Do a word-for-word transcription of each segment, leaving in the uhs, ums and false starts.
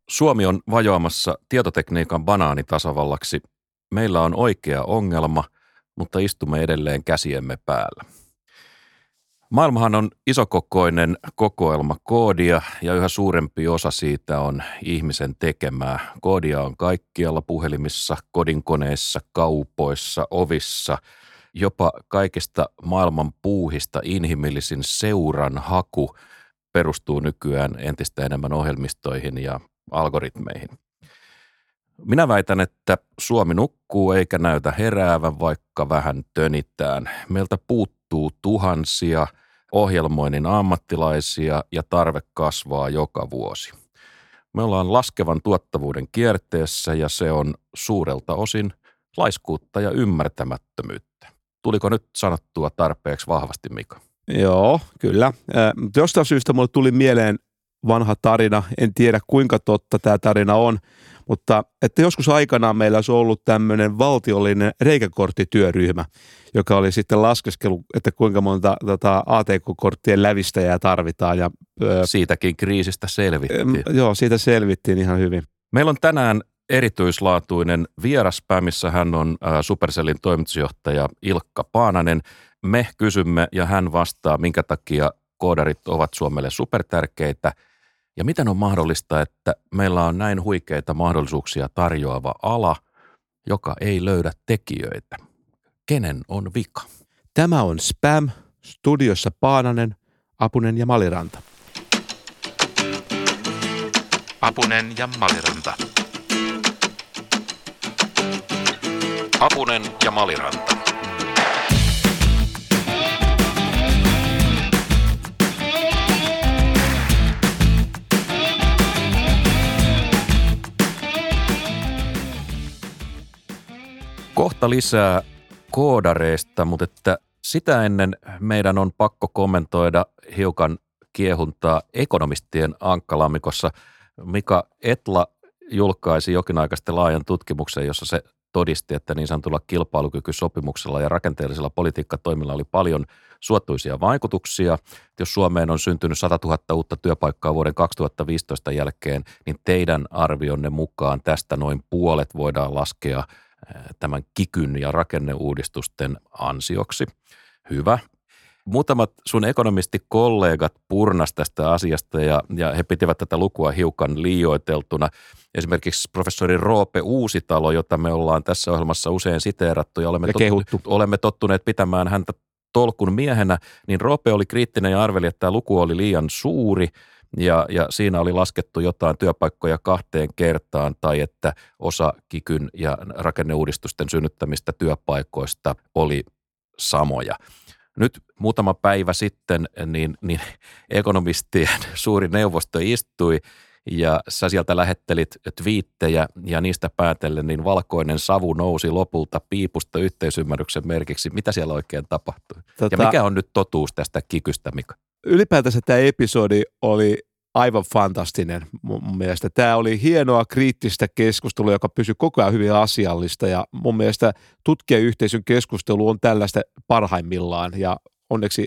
Suomi on vajoamassa tietotekniikan banaanitasavallaksi. Meillä on oikea ongelma, mutta istumme edelleen käsiemme päällä. Maailmahan on isokokoinen kokoelma koodia ja yhä suurempi osa siitä on ihmisen tekemää. Koodia on kaikkialla puhelimissa, kodinkoneissa, kaupoissa, ovissa, jopa kaikista maailman puuhista inhimillisin seuran haku perustuu nykyään entistä enemmän ohjelmistoihin ja algoritmeihin. Minä väitän, että Suomi nukkuu eikä näytä heräävän, vaikka vähän tönitään. Meiltä puuttuu tuhansia ohjelmoinnin ammattilaisia ja tarve kasvaa joka vuosi. Me ollaan laskevan tuottavuuden kierteessä ja se on suurelta osin laiskuutta ja ymmärtämättömyyttä. Tuliko nyt sanottua tarpeeksi vahvasti, Mika? Joo, kyllä. Äh, jostain syystä mulle tuli mieleen vanha tarina. En tiedä kuinka totta tämä tarina on, mutta että joskus aikanaan meillä olisi ollut tämmöinen valtiollinen reikäkorttityöryhmä, joka oli sitten laskeskellut, että kuinka monta tota, A T K-korttien lävistäjää tarvitaan. Ja, ö, Siitäkin kriisistä selvittiin. Ö, joo, siitä selvittiin ihan hyvin. Meillä on tänään erityislaatuinen vieraspäin, missä hän on ä, Supercellin toimitusjohtaja Ilkka Paananen. Me kysymme ja hän vastaa, minkä takia koodarit ovat Suomelle supertärkeitä ja miten on mahdollista, että meillä on näin huikeita mahdollisuuksia tarjoava ala, joka ei löydä tekijöitä. Kenen on vika? Tämä on Spam, studiossa Paananen, Apunen ja Maliranta. Apunen ja Maliranta. Apunen ja Maliranta. Kohta lisää koodareista, mutta että sitä ennen meidän on pakko kommentoida hiukan kiehuntaa ekonomistien ankkalammikossa. Mika, Etla julkaisi jokin aika sitten laajan tutkimuksen, jossa se todisti, että niin sanotulla kilpailukykysopimuksella ja rakenteellisella politiikkatoimilla oli paljon suotuisia vaikutuksia. Jos Suomeen on syntynyt sata tuhatta uutta työpaikkaa vuoden kaksituhattaviisitoista jälkeen, niin teidän arvionne mukaan tästä noin puolet voidaan laskea tämän kikyn ja rakenneuudistusten ansioksi. Hyvä. Muutamat sun ekonomistikollegat purnas tästä asiasta ja, ja he pitivät tätä lukua hiukan liioiteltuna. Esimerkiksi professori Roope Uusitalo, jota me ollaan tässä ohjelmassa usein siteerattu ja olemme, ja tottu, olemme tottuneet pitämään häntä tolkun miehenä, niin Roope oli kriittinen ja arveli, että tämä luku oli liian suuri. Ja, ja siinä oli laskettu jotain työpaikkoja kahteen kertaan tai että osa kikyn ja rakenneuudistusten synnyttämistä työpaikoista oli samoja. Nyt muutama päivä sitten niin, niin ekonomistien suuri neuvosto istui ja sä sieltä lähettelit twiittejä ja niistä päätellen niin valkoinen savu nousi lopulta piipusta yhteisymmärryksen merkiksi. Mitä siellä oikein tapahtui? Tota, ja mikä on nyt totuus tästä kikystä, Mika? Ylipäätänsä tämä episodi oli aivan fantastinen mun mielestä. Tämä oli hienoa kriittistä keskustelua, joka pysyi koko ajan hyvin asiallista ja mun mielestä tutkijayhteisön keskustelu on tällaista parhaimmillaan ja onneksi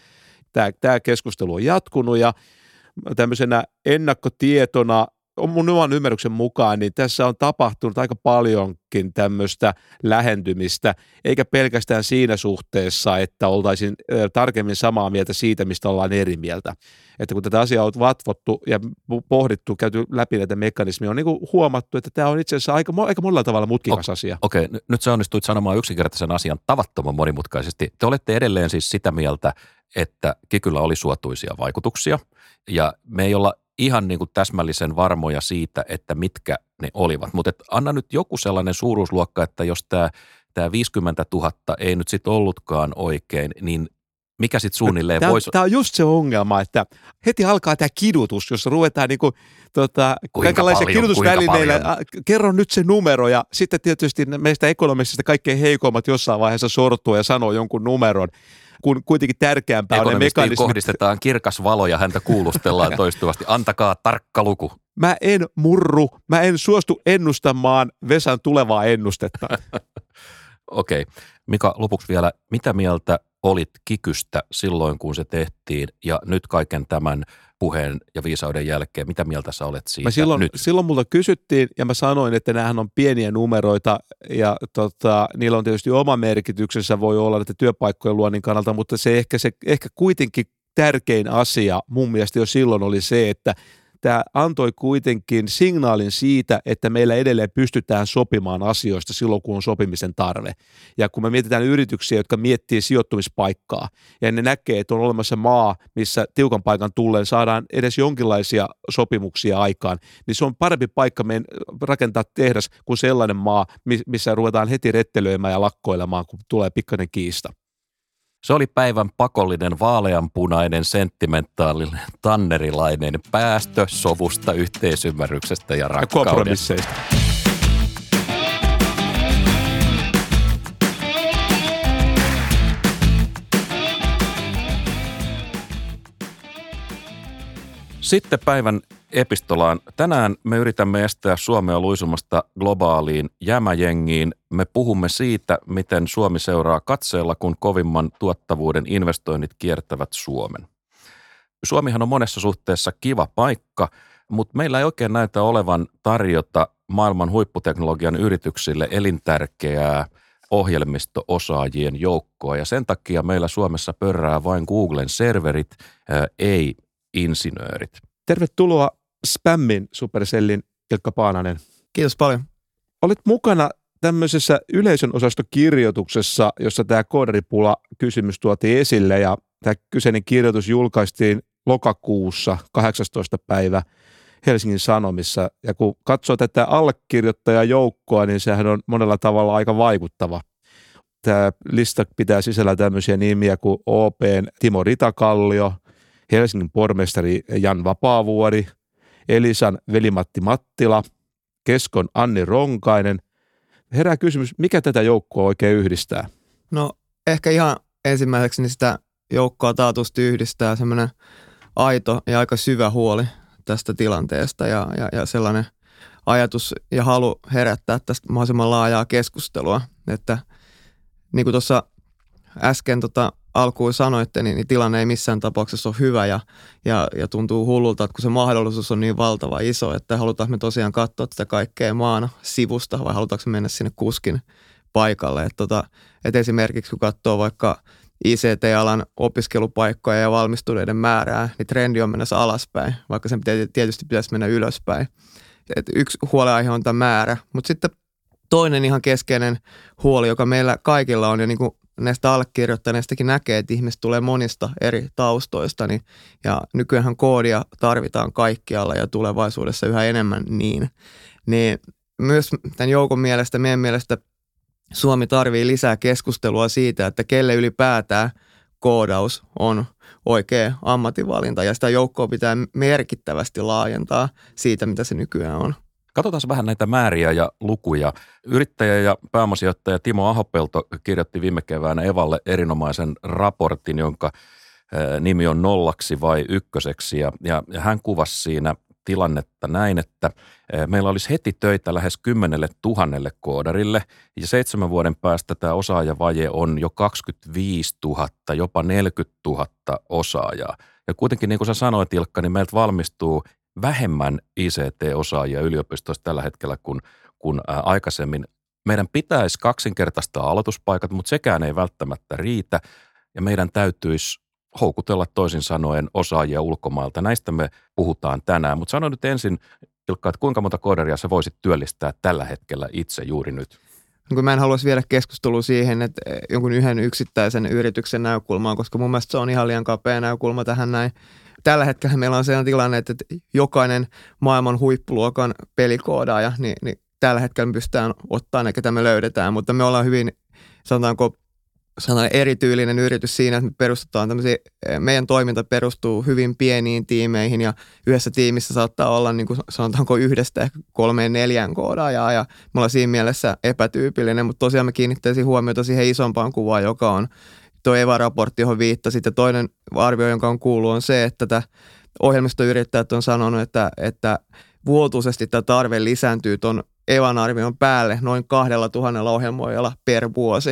tämä, tämä keskustelu on jatkunut ja tämmöisenä ennakkotietona mun oman ymmärryksen mukaan, niin tässä on tapahtunut aika paljonkin tämmöistä lähentymistä, eikä pelkästään siinä suhteessa, että oltaisiin tarkemmin samaa mieltä siitä, mistä ollaan eri mieltä. Että kun tätä asiaa on vatvottu ja pohdittu, käyty läpi näitä mekanismia, on niin kuin huomattu, että tämä on itse asiassa aika, aika monella tavalla mutkikas o- asia. Okei, okay. Nyt sä onnistuit sanomaan yksinkertaisen asian tavattoman monimutkaisesti. Te olette edelleen siis sitä mieltä, että kikyllä oli suotuisia vaikutuksia ja me ei olla ihan niin kuin täsmällisen varmoja siitä, että mitkä ne olivat. Mutta anna nyt joku sellainen suuruusluokka, että jos tämä, tämä viisikymmentätuhatta ei nyt sitten ollutkaan oikein, niin mikä sitten suunnilleen tämä, voisi... Tämä on just se ongelma, että heti alkaa tämä kidutus, jossa ruvetaan niin kuin, tota, kaikenlaisia kidutusvälineillä. Kerro nyt se numero ja sitten tietysti meistä ekonomistista kaikkein heikoimmat jossain vaiheessa sortuu ja sanoo jonkun numeron. Kun kuitenkin tärkeämpää on ne mekanismit. Kohdistetaan kirkas valo ja häntä kuulustellaan toistuvasti. Antakaa tarkka luku. Mä en murru, mä en suostu ennustamaan Vesan tulevaa ennustetta. Okei. Okay. Mika, lopuksi vielä, mitä mieltä olit kikystä silloin, kun se tehtiin, ja nyt kaiken tämän puheen ja viisauden jälkeen, mitä mieltä sä olet siitä mä silloin, nyt? Silloin multa kysyttiin, ja mä sanoin, että näähän on pieniä numeroita, ja tota, niillä on tietysti oma merkityksensä, voi olla että työpaikkojen luonnin kannalta, mutta se ehkä, se ehkä kuitenkin tärkein asia mun mielestä jo silloin oli se, että tämä antoi kuitenkin signaalin siitä, että meillä edelleen pystytään sopimaan asioista silloin, kun on sopimisen tarve. Ja kun me mietitään yrityksiä, jotka miettii sijoittumispaikkaa, ja ne näkee, että on olemassa maa, missä tiukan paikan tulleen saadaan edes jonkinlaisia sopimuksia aikaan, niin se on parempi paikka meidän rakentaa tehdas kuin sellainen maa, missä ruvetaan heti rettelöimään ja lakkoilemaan, kun tulee pikkainen kiista. Se oli päivän pakollinen vaaleanpunainen, sentimentaalinen, tannerilainen päästö sovusta, yhteisymmärryksestä ja rakkaudesta. Ja kompromisseista. Sitten päivän epistolaan. Tänään me yritämme estää Suomea luisumasta globaaliin jämäjengiin. Me puhumme siitä, miten Suomi seuraa katseella, kun kovimman tuottavuuden investoinnit kiertävät Suomen. Suomihan on monessa suhteessa kiva paikka, mutta meillä ei oikein näytä olevan tarjota maailman huipputeknologian yrityksille elintärkeää ohjelmisto-osaajien joukkoa. Ja sen takia meillä Suomessa pörrää vain Googlen serverit, ää, ei insinöörit. Tervetuloa Spämmin Supercellin Ilkka Paananen. Kiitos paljon. Olit mukana tämmöisessä yleisön osastokirjoituksessa, jossa tämä koodaripula-kysymys tuotiin esille, ja tämä kyseinen kirjoitus julkaistiin lokakuussa kahdeksastoista päivä Helsingin Sanomissa, ja kun katsoo tätä allekirjoittajajoukkoa, niin sehän on monella tavalla aika vaikuttava. Tämä lista pitää sisällä tämmöisiä nimiä kuin O P:n Timo Ritakallio, Helsingin pormestari Jan Vapaavuori, Elisan Veli-Matti Mattila, Keskon Anni Ronkainen. Herää kysymys, mikä tätä joukkoa oikein yhdistää? No ehkä ihan ensimmäiseksi niin sitä joukkoa taatusti yhdistää semmoinen aito ja aika syvä huoli tästä tilanteesta ja, ja, ja sellainen ajatus ja halu herättää tästä mahdollisimman laajaa keskustelua. Että niin kuin tuossa äsken tota alkuun sanoitte, niin, niin tilanne ei missään tapauksessa ole hyvä ja, ja, ja tuntuu hullulta, että kun se mahdollisuus on niin valtava iso, että halutaanko me tosiaan katsoa tätä kaikkea maana sivusta vai halutaanko mennä sinne kuskin paikalle. Että tota, et esimerkiksi kun katsoo vaikka I C T-alan opiskelupaikkoja ja valmistuneiden määrää, niin trendi on mennessä alaspäin, vaikka sen tietysti pitäisi mennä ylöspäin. Et yksi huolenaihe on tämä määrä, mutta sitten toinen ihan keskeinen huoli, joka meillä kaikilla on ja niin kuin näistä allekirjoittaneistakin näkee, että ihmiset tulee monista eri taustoista, niin, ja nykyäänhän koodia tarvitaan kaikkialla ja tulevaisuudessa yhä enemmän niin. Niin myös tämän joukon mielestä, meidän mielestä Suomi tarvii lisää keskustelua siitä, että kelle ylipäätään koodaus on oikea ammatinvalinta, ja sitä joukkoa pitää merkittävästi laajentaa siitä, mitä se nykyään on. Katsotaan vähän näitä määriä ja lukuja. Yrittäjä ja pääomasijoittaja Timo Ahopelto kirjoitti viime keväänä Evalle erinomaisen raportin, jonka nimi on Nollaksi vai ykköseksi. Ja, ja hän kuvasi siinä tilannetta näin, että meillä olisi heti töitä lähes kymmenelle tuhannelle koodarille ja seitsemän vuoden päästä tämä osaajavaje on jo kaksikymmentäviisituhatta, jopa neljäkymmentätuhatta osaajaa. Ja kuitenkin niin kuin sä sanoit, Ilkka, niin meiltä valmistuu vähemmän I C T-osaajia yliopistoissa tällä hetkellä kuin, kuin ää, aikaisemmin. Meidän pitäisi kaksinkertaistaa aloituspaikat, mutta sekään ei välttämättä riitä ja meidän täytyisi houkutella toisin sanoen osaajia ulkomailta. Näistä me puhutaan tänään, mutta sano nyt ensin, Ilkka, että kuinka monta koodaria sä voisit työllistää tällä hetkellä itse juuri nyt? No, mä en haluaisi viedä keskustelua siihen, että jonkun yhden yksittäisen yrityksen näkökulmaan, koska mun mielestä se on ihan liian kapea näkökulma tähän näin. Tällä hetkellä meillä on sellainen tilanne, että jokainen maailman huippuluokan pelikoodaaja, niin, niin tällä hetkellä me pystytään ottaa ne, ketä me löydetään, mutta me ollaan hyvin, sanotaanko, sanotaan erityylinen yritys siinä, että me perustetaan tämmöisiä, meidän toiminta perustuu hyvin pieniin tiimeihin ja yhdessä tiimissä saattaa olla niin kuin sanotaanko yhdestä ehkä kolmeen neljään koodaajaa ja me ollaan siinä mielessä epätyypillinen, mutta tosiaan me kiinnittäisiin huomiota siihen isompaan kuvaan, joka on tuo E V A-raportti, johon viittasit, ja toinen arvio, jonka on kuullut, on se, että tämä ohjelmistoyrittäjät on sanonut, että, että vuotuisesti tämä tarve lisääntyy tuon E V A-arvion päälle noin kahdella tuhannella ohjelmoijalla per vuosi.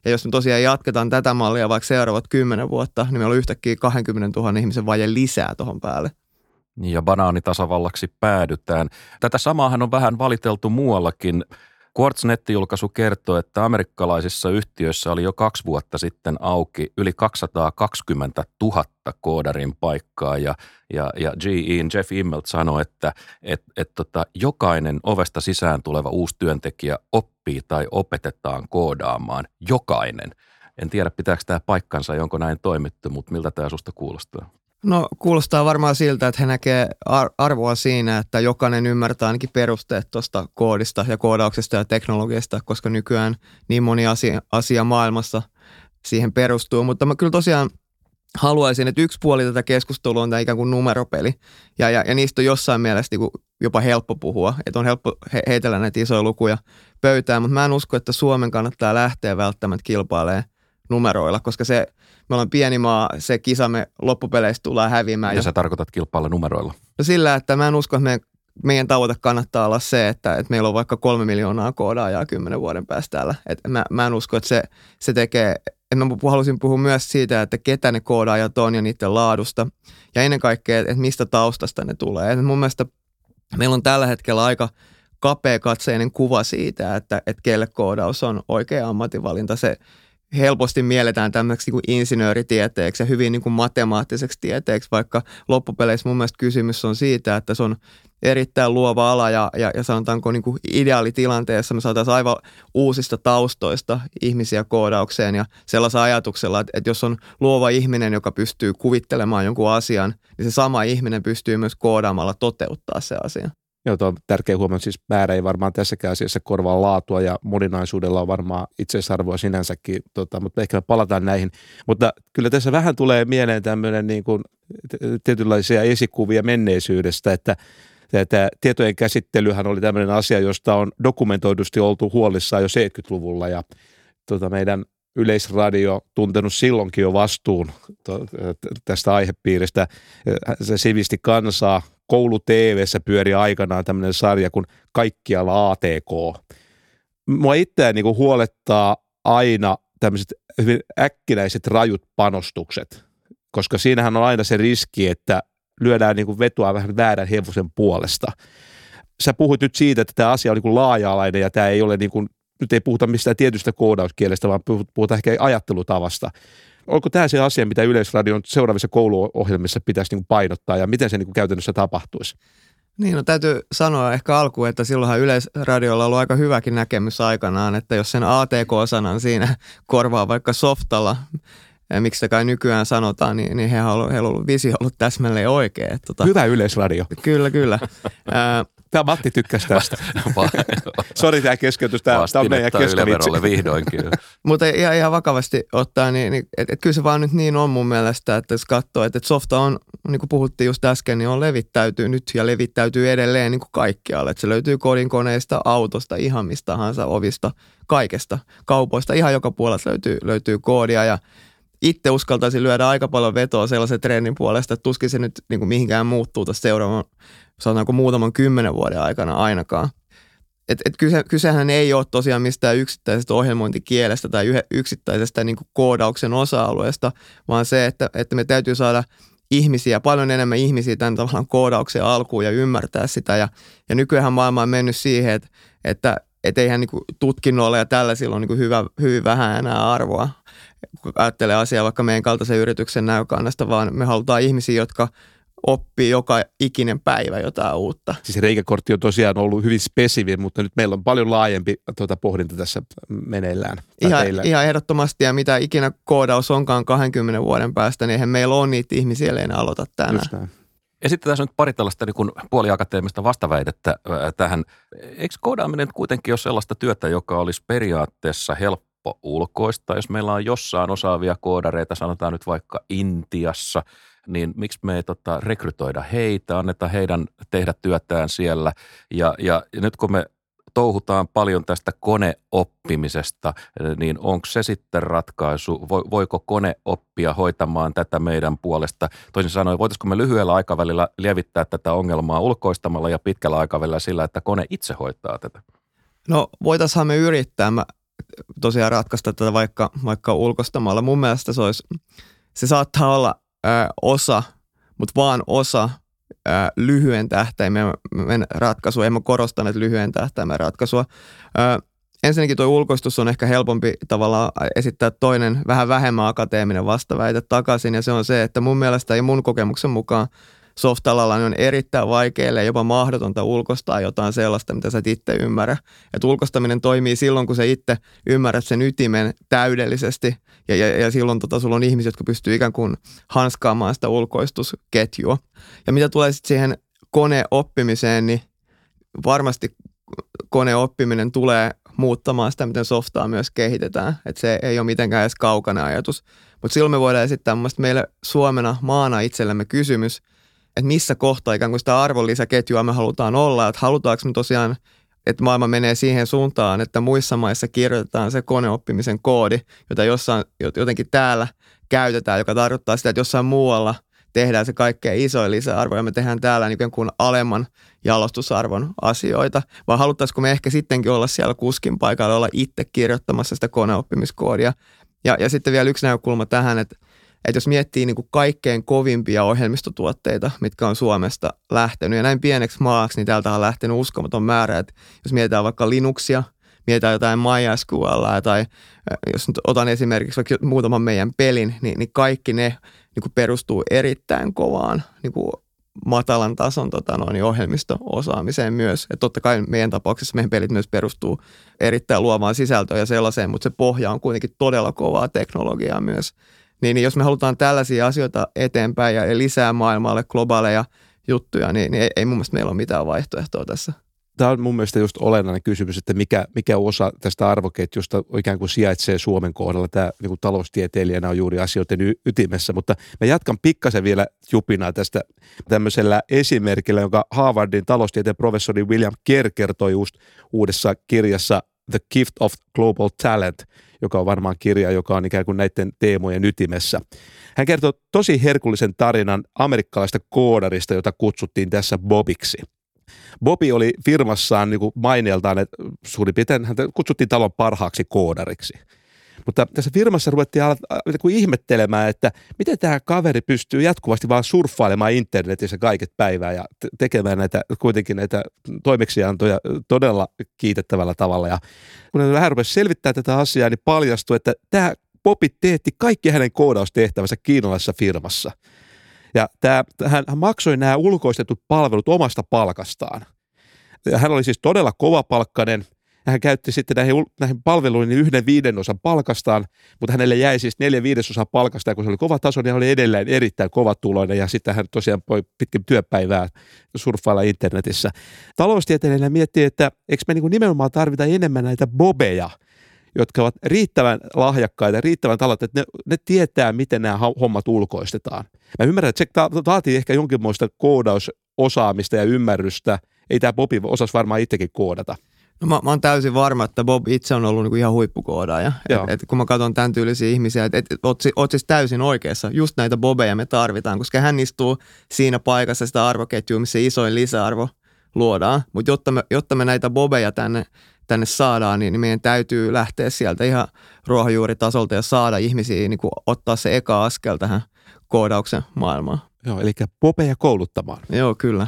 Ja jos me tosiaan jatketaan tätä mallia vaikka seuraavat kymmenen vuotta, niin meillä on yhtäkkiä kaksikymmentätuhatta ihmisen vaje lisää tuohon päälle. Ja banaanitasavallaksi päädytään. Tätä samaahan on vähän valiteltu muuallakin. Quartz-nettijulkaisu kertoo, että amerikkalaisissa yhtiöissä oli jo kaksi vuotta sitten auki yli kaksisataakaksikymmentätuhatta koodarin paikkaa ja, ja, ja G E:n Jeff Immelt sanoi, että et, et tota, jokainen ovesta sisään tuleva uusi työntekijä oppii tai opetetaan koodaamaan. Jokainen. En tiedä, pitääkö tämä paikkansa, onko näin toimittu, mutta miltä tämä susta kuulostaa? No kuulostaa varmaan siltä, että he näkee arvoa siinä, että jokainen ymmärtää ainakin perusteet tuosta koodista ja koodauksesta ja teknologiasta, koska nykyään niin moni asia, asia maailmassa siihen perustuu. Mutta mä kyllä tosiaan haluaisin, että yksi puoli tätä keskustelua on tämä ikään kuin numeropeli ja, ja, ja niistä on jossain mielessä niin jopa helppo puhua, että on helppo he, heitellä näitä isoja lukuja pöytään, mutta mä en usko, että Suomen kannattaa lähteä välttämättä kilpailemaan numeroilla, koska se, me ollaan pieni maa, se kisamme loppupeleissä tullaan häviämään. Ja sä tarkoitat kilpailla numeroilla? No sillä, että mä en usko, että meidän, meidän tavoite kannattaa olla se, että, että meillä on vaikka kolme miljoonaa koodaajaa kymmenen vuoden päästä täällä. Et mä, mä en usko, että se, se tekee, että mä haluaisin puhua myös siitä, että ketä ne koodaajat on ja niiden laadusta. Ja ennen kaikkea, että mistä taustasta ne tulee. Et mun mielestä meillä on tällä hetkellä aika kapeakatseinen kuva siitä, että, että kelle koodaus on oikea ammatinvalinta. Se helposti mielletään tämmöiseksi niin kuin insinööritieteeksi ja hyvin niin kuin matemaattiseksi tieteeksi, vaikka loppupeleissä mun mielestä kysymys on siitä, että se on erittäin luova ala ja, ja, ja sanotaanko niin kuin ideaalitilanteessa me saataisiin aivan uusista taustoista ihmisiä koodaukseen ja sellaisella ajatuksella, että, että jos on luova ihminen, joka pystyy kuvittelemaan jonkun asian, niin se sama ihminen pystyy myös koodaamalla toteuttaa se asia. Joo, tuo on tärkeä huomio, siis määrä ei varmaan tässäkään asiassa korvaa laatua ja moninaisuudella on varmaan itseisarvoa sinänsäkin, tota, mutta ehkä me palataan näihin. Mutta kyllä tässä vähän tulee mieleen tämmöinen niin kuin tietynlaisia esikuvia menneisyydestä, että tämä tietojen käsittelyhän oli tämmöinen asia, josta on dokumentoidusti oltu huolissaan jo seitsemänkymmentäluvulla ja tota, meidän Yleisradio tuntenut silloinkin jo vastuun tästä aihepiiristä. Se sivisti kansaa. Koulu-T V:ssä pyöri aikanaan tämmöinen sarja kuin Kaikkialla A T K. Mua itseään niin huolettaa aina tämmöiset hyvin äkkinäiset rajut panostukset, koska siinähän on aina se riski, että lyödään niin vetoa vähän väärän hevosen puolesta. Sä puhuit nyt siitä, että tämä asia on niin laaja-alainen ja tämä ei ole niin kuin, nyt ei puhuta mistään tietystä koodauskielestä, vaan puhutaan ehkä ajattelutavasta. Onko tämä se asia, mitä Yleisradion seuraavissa kouluohjelmissa pitäisi niin painottaa ja miten se niin käytännössä tapahtuisi? Niin, no täytyy sanoa ehkä alkuun, että silloinhan Yleisradiolla on ollut aika hyväkin näkemys aikanaan, että jos sen A T K-sanan siinä korvaa vaikka softalla, miksi se kai nykyään sanotaan, niin, niin heillä on ollut visio ollut täsmälleen oikea. Tota, Hyvä Yleisradio. Kyllä, kyllä. Tämä Matti tykkäsi tästä. Sori tämä keskeytys, tämä on meidän keskovitsi. Vihdoinkin. Mutta ihan, ihan vakavasti ottaen, niin, niin että et kyllä se vaan nyt niin on mun mielestä, että jos katsoo, että et softa on, niin kuin puhuttiin just äsken, niin on levittäytyy nyt ja levittäytyy edelleen niin kuin kaikkialle. Että se löytyy kodinkoneista, autosta, ihan mistä tahansa, ovista, kaikesta, kaupoista, ihan joka puolelta löytyy, löytyy koodia ja itse uskaltaisin lyödä aika paljon vetoa sellaisen trendin puolesta, että tuskin se nyt niin kuin mihinkään muuttuu tässä seuraavan, sanotaanko muutaman kymmenen vuoden aikana ainakaan. Et, et kyse, kysehän ei ole tosiaan mistään yksittäisestä ohjelmointikielestä tai yksittäisestä niin kuin koodauksen osa-alueesta, vaan se, että, että me täytyy saada ihmisiä, paljon enemmän ihmisiä tämän tavallaan koodauksen alkuun ja ymmärtää sitä. Ja, ja nykyään maailma on mennyt siihen, että, että et eihän niin kuin tutkinnoilla ja tällaisilla ole niin kuin hyvä, hyvin vähän enää arvoa, kun ajattelee asiaa vaikka meidän kaltaisen yrityksen näkökannasta, vaan me halutaan ihmisiä, jotka oppii joka ikinen päivä jotain uutta. Siis reikäkortti on tosiaan ollut hyvin spesifi, mutta nyt meillä on paljon laajempi tuota pohdinta tässä meneillään. Ihan, ihan ehdottomasti, ja mitä ikinä koodaus onkaan kaksikymmentä vuoden päästä, niin eihän meillä ole niitä ihmisiä, ellei ne aloita tänään. Esitetään nyt pari tällaista niin puoliakateemista vastaväitettä tähän. Eikö koodaaminen kuitenkin ole sellaista työtä, joka olisi periaatteessa helppo ulkoista, jos meillä on jossain osaavia koodareita, sanotaan nyt vaikka Intiassa, niin miksi me ei tota, rekrytoida heitä, anneta heidän tehdä työtään siellä. Ja, ja, ja nyt kun me touhutaan paljon tästä koneoppimisesta, niin onko se sitten ratkaisu? Voiko kone oppia hoitamaan tätä meidän puolesta? Toisin sanoen, voitaisiko me lyhyellä aikavälillä lievittää tätä ongelmaa ulkoistamalla ja pitkällä aikavälillä sillä, että kone itse hoitaa tätä? No voitaisiinhan me yrittää. Mä tosiaan ratkaista tätä vaikka, vaikka ulkoistamalla. Mun mielestä se, olisi, se saattaa olla ö, osa, mutta vaan osa ö, lyhyen tähtäimen ratkaisua. En mä korostaneet lyhyen tähtäimen ratkaisua. Ö, ensinnäkin tuo ulkoistus on ehkä helpompi tavallaan esittää toinen vähän vähemmän akateeminen vastaväite takaisin. Ja se on se, että mun mielestä ja mun kokemuksen mukaan softalalla on erittäin vaikeaa, jopa mahdotonta ulkoistaa jotain sellaista, mitä sä et itse ymmärrä. Että ulkoistaminen toimii silloin, kun sä itse ymmärrät sen ytimen täydellisesti ja, ja, ja silloin tota, sulla on ihmisiä, jotka pystyy ikään kuin hanskaamaan sitä ulkoistusketjua. Ja mitä tulee sitten siihen koneoppimiseen, niin varmasti koneoppiminen tulee muuttamaan sitä, miten softaa myös kehitetään. Että se ei ole mitenkään edes kaukainen ajatus. Mutta silloin me voidaan esittää mun mielestä meille Suomena maana itsellemme kysymys, että missä kohtaa ikään kuin sitä arvonlisäketjua me halutaan olla, että halutaanko me tosiaan, että maailma menee siihen suuntaan, että muissa maissa kirjoitetaan se koneoppimisen koodi, jota jossain, jotenkin täällä käytetään, joka tarkoittaa sitä, että jossain muualla tehdään se kaikkein isoin lisäarvo ja me tehdään täällä ikään kuin alemman jalostusarvon asioita, vai haluttaisiko me ehkä sittenkin olla siellä kuskin paikalla, olla itse kirjoittamassa sitä koneoppimiskoodia. Ja, ja sitten vielä yksi näkökulma tähän, että Että jos miettii niin kuin kaikkein kovimpia ohjelmistotuotteita, mitkä on Suomesta lähtenyt, ja näin pieneksi maaksi, niin täältä on lähtenyt uskomaton määrä. Että jos mietitään vaikka Linuxia, mietitään jotain MySQL:ää, tai jos nyt otan esimerkiksi vaikka muutaman meidän pelin, niin, niin kaikki ne niin kuin perustuu erittäin kovaan niin kuin matalan tason tota noin, ohjelmisto-osaamiseen myös. Et totta kai meidän tapauksessa meidän pelit myös perustuu erittäin luovaan sisältöön ja sellaiseen, mutta se pohja on kuitenkin todella kovaa teknologiaa myös. Niin, niin jos me halutaan tällaisia asioita eteenpäin ja lisää maailmalle globaaleja juttuja, niin, niin ei, ei mun mielestä meillä ole mitään vaihtoehtoa tässä. Tämä on mun mielestä just olennainen kysymys, että mikä, mikä osa tästä arvoketjusta ikään kuin sijaitsee Suomen kohdalla. Tämä niin kuin taloustieteilijänä on juuri asioiden y- ytimessä, mutta mä jatkan pikkasen vielä jupinaa tästä tämmöisellä esimerkillä, jonka Harvardin taloustieteen professori William Kerr kertoi just uudessa kirjassa The Gift of Global Talent, joka on varmaan kirja, joka on ikään kuin näiden teemojen ytimessä. Hän kertoo tosi herkullisen tarinan amerikkalaista koodarista, jota kutsuttiin tässä Bobiksi. Bobby oli firmassaan niin kuin maineeltaan, että suurin piirtein häntä kutsuttiin talon parhaaksi koodariksi. Mutta tässä firmassa ruvettiin ihmettelemään, että miten tämä kaveri pystyy jatkuvasti vaan surffailemaan internetissä kaiket päivää ja tekemään näitä, kuitenkin näitä toimeksiantoja todella kiitettävällä tavalla. Ja kun hän vähän rupesi selvittää tätä asiaa, niin paljastui, että tämä Bobby teetti kaikki hänen koodaustehtävänsä kiinalaisessa firmassa. Ja tämä, hän maksoi nämä ulkoistetut palvelut omasta palkastaan. Ja hän oli siis todella kovapalkkainen. Hän käytti sitten näihin, näihin palveluihin yhden viidenosan palkastaan, mutta hänelle jäi siis neljä viidesosaa palkasta, kun se oli kova taso, niin hän oli edelleen erittäin kovatuloinen ja sitten hän tosiaan voi pitkin työpäivää surffailla internetissä. Taloustieteilijänä miettii, että eikö me niin nimenomaan tarvita enemmän näitä bobeja, jotka ovat riittävän lahjakkaita, riittävän talot, että ne, ne tietää, miten nämä hommat ulkoistetaan. Mä ymmärrän, että se vaatii ehkä jonkinlaista koodausosaamista ja ymmärrystä. Ei tämä Bobby osasi varmaan itsekin koodata. No mä, mä oon täysin varma, että Bob itse on ollut niinku ihan huippukoodaaja. Et, et, kun mä katson tämän tyylisiä ihmisiä, että et, et, oot, oot siis täysin oikeassa. Just näitä Bobeja me tarvitaan, koska hän istuu siinä paikassa sitä arvoketjua, missä isoin lisäarvo luodaan. Mutta jotta me, jotta me näitä Bobeja tänne, tänne saadaan, niin, niin meidän täytyy lähteä sieltä ihan ruohonjuuritasolta ja saada ihmisiä niin kuin ottaa se eka askel tähän koodauksen maailmaan. Joo, eli Bobeja kouluttamaan. Joo, kyllä.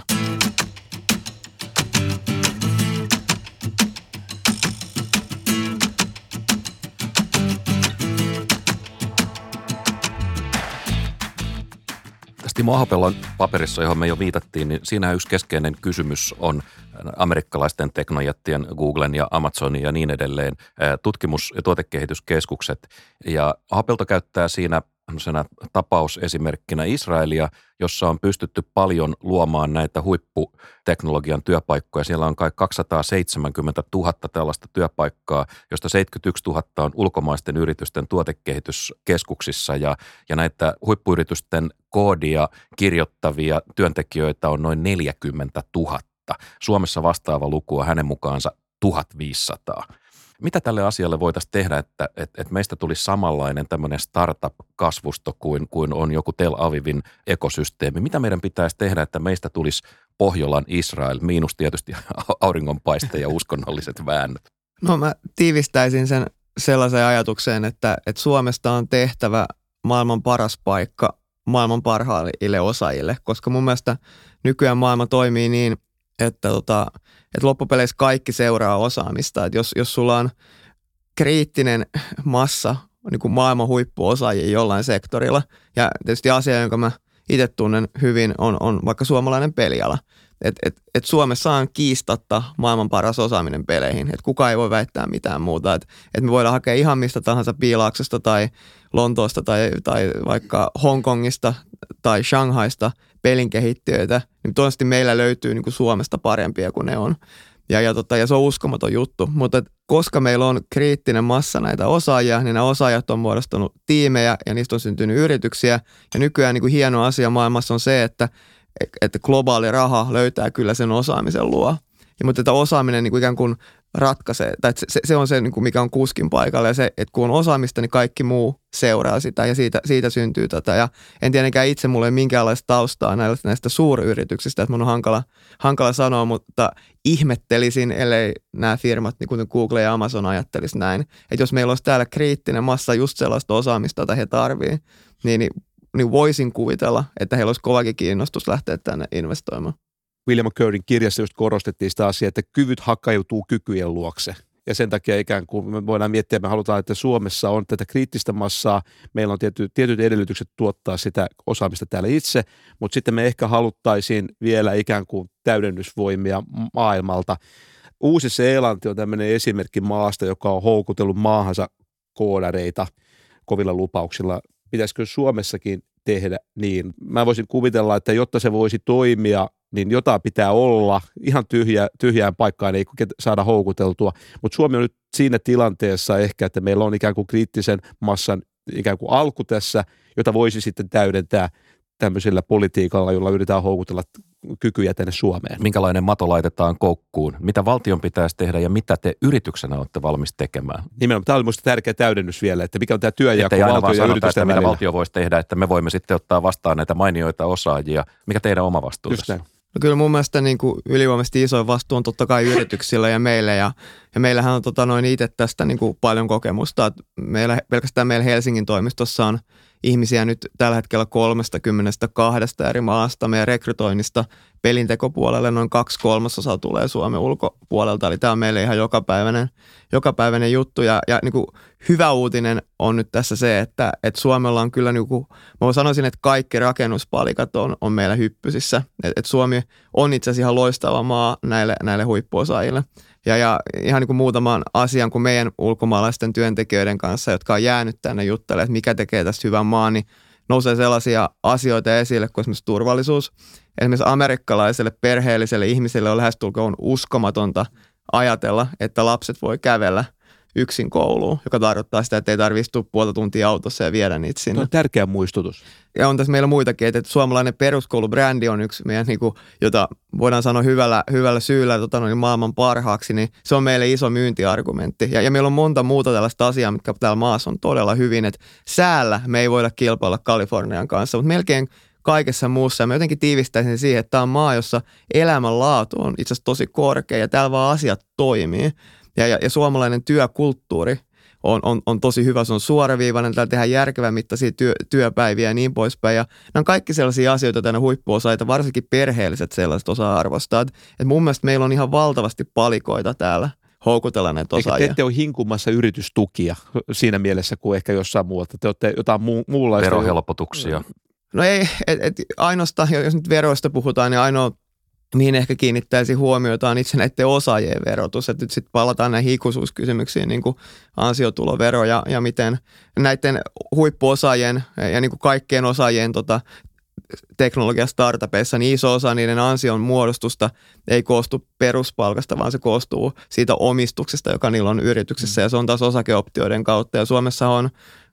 Timo Ahopellon paperissa, johon me jo viitattiin, niin siinä yksi keskeinen kysymys on amerikkalaisten teknojättien, Googlen ja Amazonin ja niin edelleen, tutkimus- ja tuotekehityskeskukset. Ja Ahopelto käyttää siinä tapausesimerkkinä Israelia, jossa on pystytty paljon luomaan näitä huipputeknologian työpaikkoja. Siellä on kai kaksisataaseitsemänkymmentätuhatta tällaista työpaikkaa, josta seitsemänkymmentäyksituhatta on ulkomaisten yritysten tuotekehityskeskuksissa ja, ja näitä huippuyritysten koodia kirjoittavia työntekijöitä on noin neljäkymmentätuhatta. Suomessa vastaava luku on hänen mukaansa tuhatviisisataa. Mitä tälle asialle voitaisiin tehdä, että, että, että meistä tulisi samanlainen tämmöinen startup-kasvusto kuin, kuin on joku Tel Avivin ekosysteemi? Mitä meidän pitäisi tehdä, että meistä tulisi Pohjolan Israel, miinus tietysti auringonpaiste ja uskonnolliset väännöt? No mä tiivistäisin sen sellaiseen ajatukseen, että, että Suomesta on tehtävä maailman paras paikka maailman parhaille osaajille, koska mun mielestä nykyään maailma toimii niin, että, tota, että loppupeleissä kaikki seuraa osaamista. Että jos, jos sulla on kriittinen massa niin kuin maailman huippuosaajia jollain sektorilla, ja tietysti asia, jonka mä itse tunnen hyvin, on, on vaikka suomalainen peliala. Että et, et Suomessa on kiistatta maailman paras osaaminen peleihin. Että kukaan ei voi väittää mitään muuta. Että et me voidaan hakea ihan mistä tahansa Piilaaksesta tai Lontoosta tai, tai vaikka Hongkongista tai Shanghaista pelin kehittiöitä. Niin toivottavasti meillä löytyy niin kuin Suomesta parempia kuin ne on. Ja, ja, tota, ja se on uskomaton juttu. Mutta koska meillä on kriittinen massa näitä osaajia, niin nämä osaajat on muodostunut tiimejä ja niistä on syntynyt yrityksiä. Ja nykyään niin kuin hieno asia maailmassa on se, että että globaali raha löytää kyllä sen osaamisen luo. Ja, mutta että osaaminen niin kuin ikään kuin ratkaisee, tai se, se on se, niin kuin mikä on kuskin paikalla, ja se, että kun on osaamista, niin kaikki muu seuraa sitä, ja siitä, siitä syntyy tätä. Ja en tietenkään itse, mulla ei minkäänlaista taustaa näistä, näistä suuryrityksistä, että mun on hankala, hankala sanoa, mutta ihmettelisin, ellei nämä firmat, niin kuin Google ja Amazon ajattelisi näin. Että jos meillä olisi täällä kriittinen massa just sellaista osaamista, jota he tarvitsevat, niin, niin niin voisin kuvitella, että heillä olisi kovakin kiinnostus lähteä tänne investoimaan. William Curryn kirjassa just korostettiin sitä asiaa, että kyvyt hakeutuu kykyjen luokse. Ja sen takia ikään kuin me voidaan miettiä, että me halutaan, että Suomessa on tätä kriittistä massaa, meillä on tietyt, tietyt edellytykset tuottaa sitä osaamista täällä itse, mutta sitten me ehkä haluttaisiin vielä ikään kuin täydennysvoimia maailmalta. Uusi-Seelanti on tämmöinen esimerkki maasta, joka on houkutellut maahansa koodareita kovilla lupauksilla. Pitäisikö Suomessakin tehdä niin? Mä voisin kuvitella, että jotta se voisi toimia, niin jotain pitää olla. Ihan tyhjä, tyhjään paikkaan ei saada houkuteltua. Mutta Suomi on nyt siinä tilanteessa ehkä, että meillä on ikään kuin kriittisen massan ikään kuin alku tässä, jota voisi sitten täydentää tämmöisellä politiikalla, jolla yritetään houkutella kykyjä tänne Suomeen. Minkälainen mato laitetaan koukkuun? Mitä valtion pitäisi tehdä ja mitä te yrityksenä olette valmis tekemään? Nimenomaan. Tämä oli minusta tärkeä täydennys vielä, että mikä on tämä työnjako valtion ja yritysten että välillä. mitä valtio voisi tehdä, että me voimme sitten ottaa vastaan näitä mainioita osaajia. Mikä teidän oma vastuussa? No kyllä mun mielestä niin kuin ylivoimaisesti isoin vastuu on totta kai yrityksillä ja meille. Ja, ja meillähän on tota, noin itse tästä niin kuin paljon kokemusta. Meillä, pelkästään meillä Helsingin toimistossa on ihmisiä nyt tällä hetkellä kolmekymmentäkaksi eri maasta. Meidän rekrytoinnista pelintekopuolelle noin kaksi kolmasosaa tulee Suomen ulkopuolelta. Eli tämä on meille ihan jokapäiväinen, jokapäiväinen juttu. Ja, ja niin kuin hyvä uutinen on nyt tässä se, että, että Suomella on kyllä, niin kuin, mä sanoisin, että kaikki rakennuspalikat on, on meillä hyppysissä. Et, et Suomi on itse asiassa ihan loistava maa näille, näille huippuosaajille. Ja, ja ihan niin kuin muutaman asian kuin meidän ulkomaalaisten työntekijöiden kanssa, jotka on jäänyt tänne juttelemaan, että mikä tekee tästä hyvän maan, niin nousee sellaisia asioita esille kuin esimerkiksi turvallisuus. Esimerkiksi amerikkalaiselle perheelliselle ihmiselle on lähestulkoon uskomatonta ajatella, että lapset voi kävellä yksin kouluun, joka tarkoittaa sitä, että ei tarvitse istua puolta tuntia autossa ja viedä niitä sinne. Tuo on tärkeä muistutus. Ja on tässä meillä muitakin, että suomalainen peruskoulubrändi on yksi meidän, niin kuin, jota voidaan sanoa hyvällä, hyvällä syyllä tota, noin maailman parhaaksi, niin se on meille iso myyntiargumentti. Ja, ja meillä on monta muuta tällaista asiaa, mitkä täällä maassa on todella hyvin, että säällä me ei voida kilpailla Kalifornian kanssa, mutta melkein kaikessa muussa. Ja mä jotenkin tiivistäisin siihen, että tämä on maa, jossa elämänlaatu on itse asiassa tosi korkea ja täällä vaan asiat toimii. Ja, ja, ja suomalainen työkulttuuri on, on, on tosi hyvä, se on suoraviivainen, täällä tehdään järkevän mittaisia työ, työpäiviä ja niin poispäin. Ja nämä on kaikki sellaisia asioita tänne huippuosaajia, varsinkin perheelliset sellaiset osaa arvostaa. Et, et mun mielestä meillä on ihan valtavasti palikoita täällä houkutella näitä osaajia. Eikä te ette ole hinkumassa yritystukia siinä mielessä kuin ehkä jossain muualta. Te olette jotain muu, muunlaista. Verohelpotuksia. No ei, et, et ainoastaan, jos nyt veroista puhutaan, niin ainoa mihin ehkä kiinnittäisi huomiota on itse näiden osaajien verotus. Että nyt sitten palataan näihin ikuisuuskysymyksiin, niin kuin ansiotulovero ja, ja miten näiden huippuosaajien ja niin kuin kaikkien osaajien tota, teknologia-startupeissa, niin iso osa niiden ansion muodostusta ei koostu peruspalkasta, vaan se koostuu siitä omistuksesta, joka niillä on yrityksessä, ja se on taas osakeoptioiden kautta. Ja Suomessa on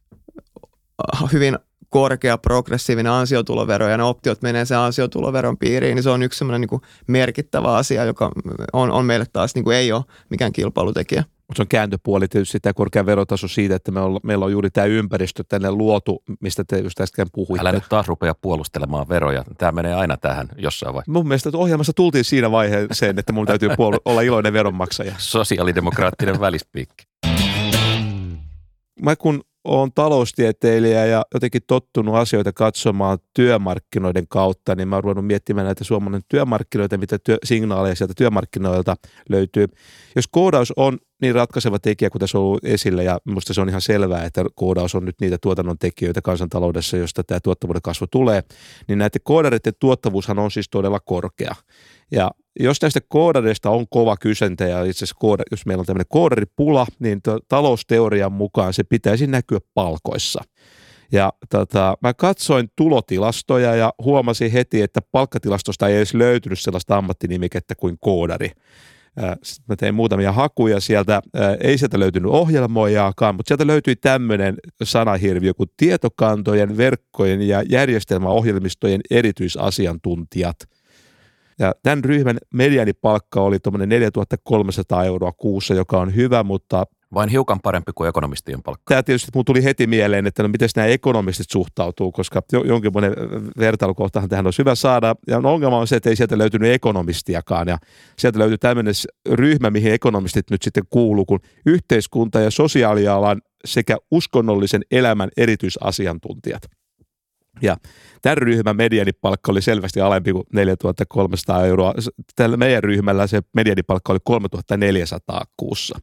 hyvin korkea progressiivinen ansiotulovero, ja ne optiot menee sen ansiotuloveron piiriin, niin se on yksi semmoinen niin kuin merkittävä asia, joka on, on meille taas niin kuin ei ole mikään kilpailutekijä. Mutta se on kääntöpuoli tietysti tämä korkea verotaso siitä, että me olla, meillä on juuri tämä ympäristö tänne luotu, mistä te just äsken puhuitte. Älä nyt taas rupea puolustelemaan veroja. Tämä menee aina tähän jossain vaiheessa. Mun mielestä ohjelmassa tultiin siinä vaiheeseen, että mun täytyy puol- olla iloinen veronmaksaja. Sosiaalidemokraattinen välispiikki. mä kun olen taloustieteilijä ja jotenkin tottunut asioita katsomaan työmarkkinoiden kautta, niin mä oon ruvennut miettimään näitä suomalainen työmarkkinoita, mitä työ, signaaleja sieltä työmarkkinoilta löytyy. Jos koodaus on niin ratkaiseva tekijä, kuin tässä on ollut esille, ja minusta se on ihan selvää, että koodaus on nyt niitä tuotannon tekijöitä kansantaloudessa, josta tämä tuottavuuden kasvu tulee, niin näiden koodareiden tuottavuushan on siis todella korkea. Ja jos näistä koodareista on kova kysyntä, ja itse asiassa kooda, jos meillä on tämmöinen koodaripula, niin talousteorian mukaan se pitäisi näkyä palkoissa. Ja tota, mä katsoin tulotilastoja ja huomasin heti, että palkkatilastosta ei edes löytynyt sellaista ammattinimikettä kuin koodari. Sitten mä tein muutamia hakuja sieltä, ei sieltä löytynyt ohjelmoijaakaan, mutta sieltä löytyi tämmöinen sanahirviö kuin tietokantojen, verkkojen ja järjestelmäohjelmistojen erityisasiantuntijat. Ja tämän ryhmän mediaanipalkka oli tuommoinen neljätuhattakolmesataa euroa kuussa, joka on hyvä, mutta vain hiukan parempi kuin ekonomistien palkka. Tämä tietysti mun tuli heti mieleen, että no miten nämä ekonomistit suhtautuu, koska jonkinlainen vertailukohtahan tähän olisi hyvä saada. Ja ongelma on se, että ei sieltä löytynyt ekonomistiakaan. Ja sieltä löytyi tämmöinen ryhmä, mihin ekonomistit nyt sitten kuuluu, kun yhteiskunta- ja sosiaalialan sekä uskonnollisen elämän erityisasiantuntijat. Ja tämän ryhmän medianipalkka oli selvästi alempi kuin neljätuhattakolmesataa euroa. Tällä meidän ryhmällä se medianipalkka oli kolmetuhattaneljäsataa kuussa.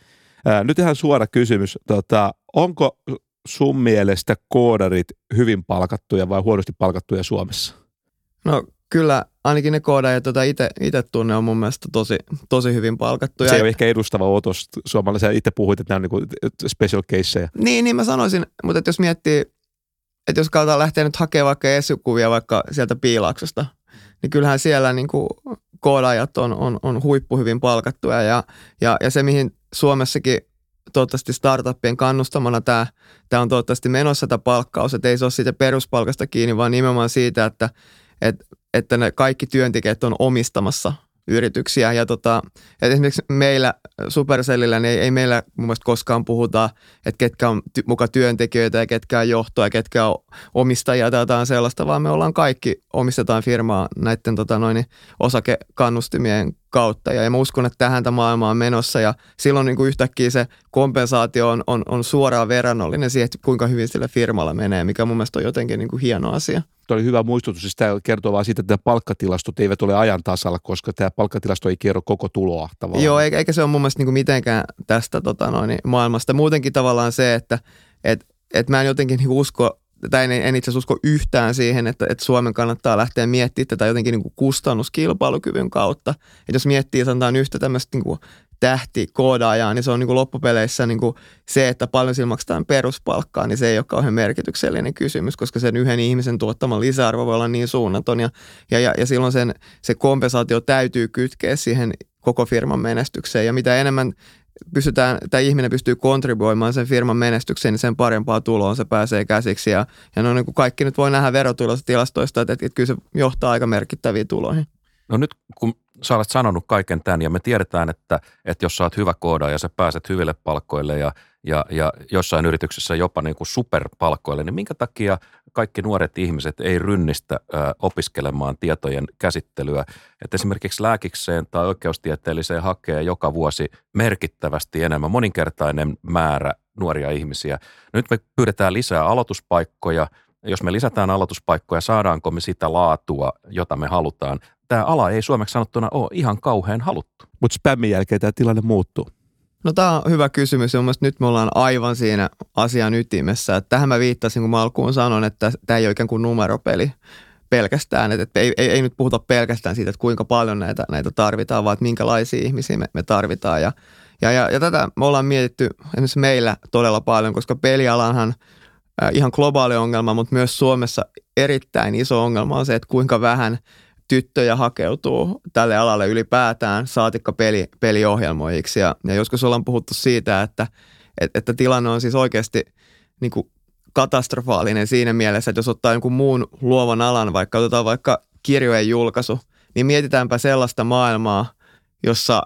Ää, nyt ihan suora kysymys. Tota, onko sun mielestä koodarit hyvin palkattuja vai huonosti palkattuja Suomessa? No kyllä ainakin ne koodaajat, joita itse tunne, on mun mielestä tosi, tosi hyvin palkattuja. Se ei ole ehkä edustava otos suomalaisia. Itse puhuit, että nämä on niin special caseja. Niin, niin mä sanoisin, mutta että jos miettii, että jos katsotaan lähteä nyt hakemaan vaikka esukuvia vaikka sieltä Piilaaksosta, niin kyllähän siellä niin kuin koodaajat on, on, on huippu hyvin palkattuja ja, ja, ja se mihin Suomessakin toivottavasti startuppien kannustamana tämä, tämä on toivottavasti menossa tämä palkkaus, että ei se ole siitä peruspalkasta kiinni, vaan nimenomaan siitä, että, että, että ne kaikki työntekijät on omistamassa yrityksiä. Ja tota, että esimerkiksi meillä Supercellillä niin ei, ei meillä mun mielestä koskaan puhuta, että ketkä on ty- muka työntekijöitä ja ketkä on johtoa ja ketkä on omistajia tai jotain sellaista, vaan me ollaan kaikki, omistetaan firmaa näiden tota, noin, osakekannustimien kautta. Ja, ja mä uskon, että tähän tämä maailma on menossa ja silloin niin kuin yhtäkkiä se kompensaatio on, on, on suoraan verrannollinen siihen, että kuinka hyvin sillä firmalla menee, mikä mun mielestä on jotenkin niin kuin hieno asia. Tuo oli hyvä muistutus, siis tämä kertoo vaan siitä, että nämä palkkatilastot eivät ole ajan tasalla, koska tämä palkkatilasto ei kerro koko tuloa tavallaan. Joo, eikä se ole mun mielestä niin kuin mitenkään tästä tota noin, maailmasta. Muutenkin tavallaan se, että et, et mä en jotenkin niin kuin usko, tai en, en itse asiassa usko yhtään siihen, että, että Suomen kannattaa lähteä miettimään tätä jotenkin niin kuin kustannuskilpailukyvyn kautta. Että jos miettii sanotaan yhtä tämmöistä niin kuin tähtikoodaajaa, niin se on niin kuin loppupeleissä niin kuin se, että paljon sillä maksetaan peruspalkkaa, niin se ei ole kauhean merkityksellinen kysymys, koska sen yhden ihmisen tuottama lisäarvo voi olla niin suunnaton ja, ja, ja silloin sen, se kompensaatio täytyy kytkeä siihen koko firman menestykseen ja mitä enemmän pystytään, tämä ihminen pystyy kontribuoimaan sen firman menestykseen, niin sen parempaa tuloa se pääsee käsiksi ja, ja no niin kuin kaikki nyt voi nähdä verotulotilastoista, että, että, että kyllä se johtaa aika merkittäviin tuloihin. No nyt kun sä olet sanonut kaiken tämän ja me tiedetään, että, että jos sä oot hyvä koodaaja ja sä pääset hyville palkkoille ja, ja, ja jossain yrityksessä jopa niin kuin superpalkkoille, niin minkä takia kaikki nuoret ihmiset ei rynnistä ö, opiskelemaan tietojen käsittelyä? Että esimerkiksi lääkikseen tai oikeustieteelliseen hakee joka vuosi merkittävästi enemmän, moninkertainen määrä nuoria ihmisiä. Nyt me pyydetään lisää aloituspaikkoja. Jos me lisätään aloituspaikkoja, saadaanko me sitä laatua, jota me halutaan? Tämä ala ei suomeksi sanottuna ole ihan kauhean haluttu. Mutta spämmin jälkeen tämä tilanne muuttuu. No tämä on hyvä kysymys ja mielestäni nyt me ollaan aivan siinä asian ytimessä. Että tähän mä viittasin, kun mä alkuun sanon, että tämä ei ole ikään kuin numeropeli pelkästään. Että, että ei, ei, ei nyt puhuta pelkästään siitä, että kuinka paljon näitä, näitä tarvitaan, vaan että minkälaisia ihmisiä me, me tarvitaan. Ja, ja, ja, ja tätä me ollaan mietitty esimerkiksi meillä todella paljon, koska pelialanhan ihan globaali ongelma, mutta myös Suomessa erittäin iso ongelma on se, että kuinka vähän tyttöjä hakeutuu tälle alalle ylipäätään, saatikka peli, peliohjelmoijiksi. Ja, ja joskus ollaan puhuttu siitä, että, että, että tilanne on siis oikeasti niin kuin katastrofaalinen siinä mielessä, että jos ottaa jonkun muun luovan alan, vaikka otetaan vaikka kirjojen julkaisu, niin mietitäänpä sellaista maailmaa, jossa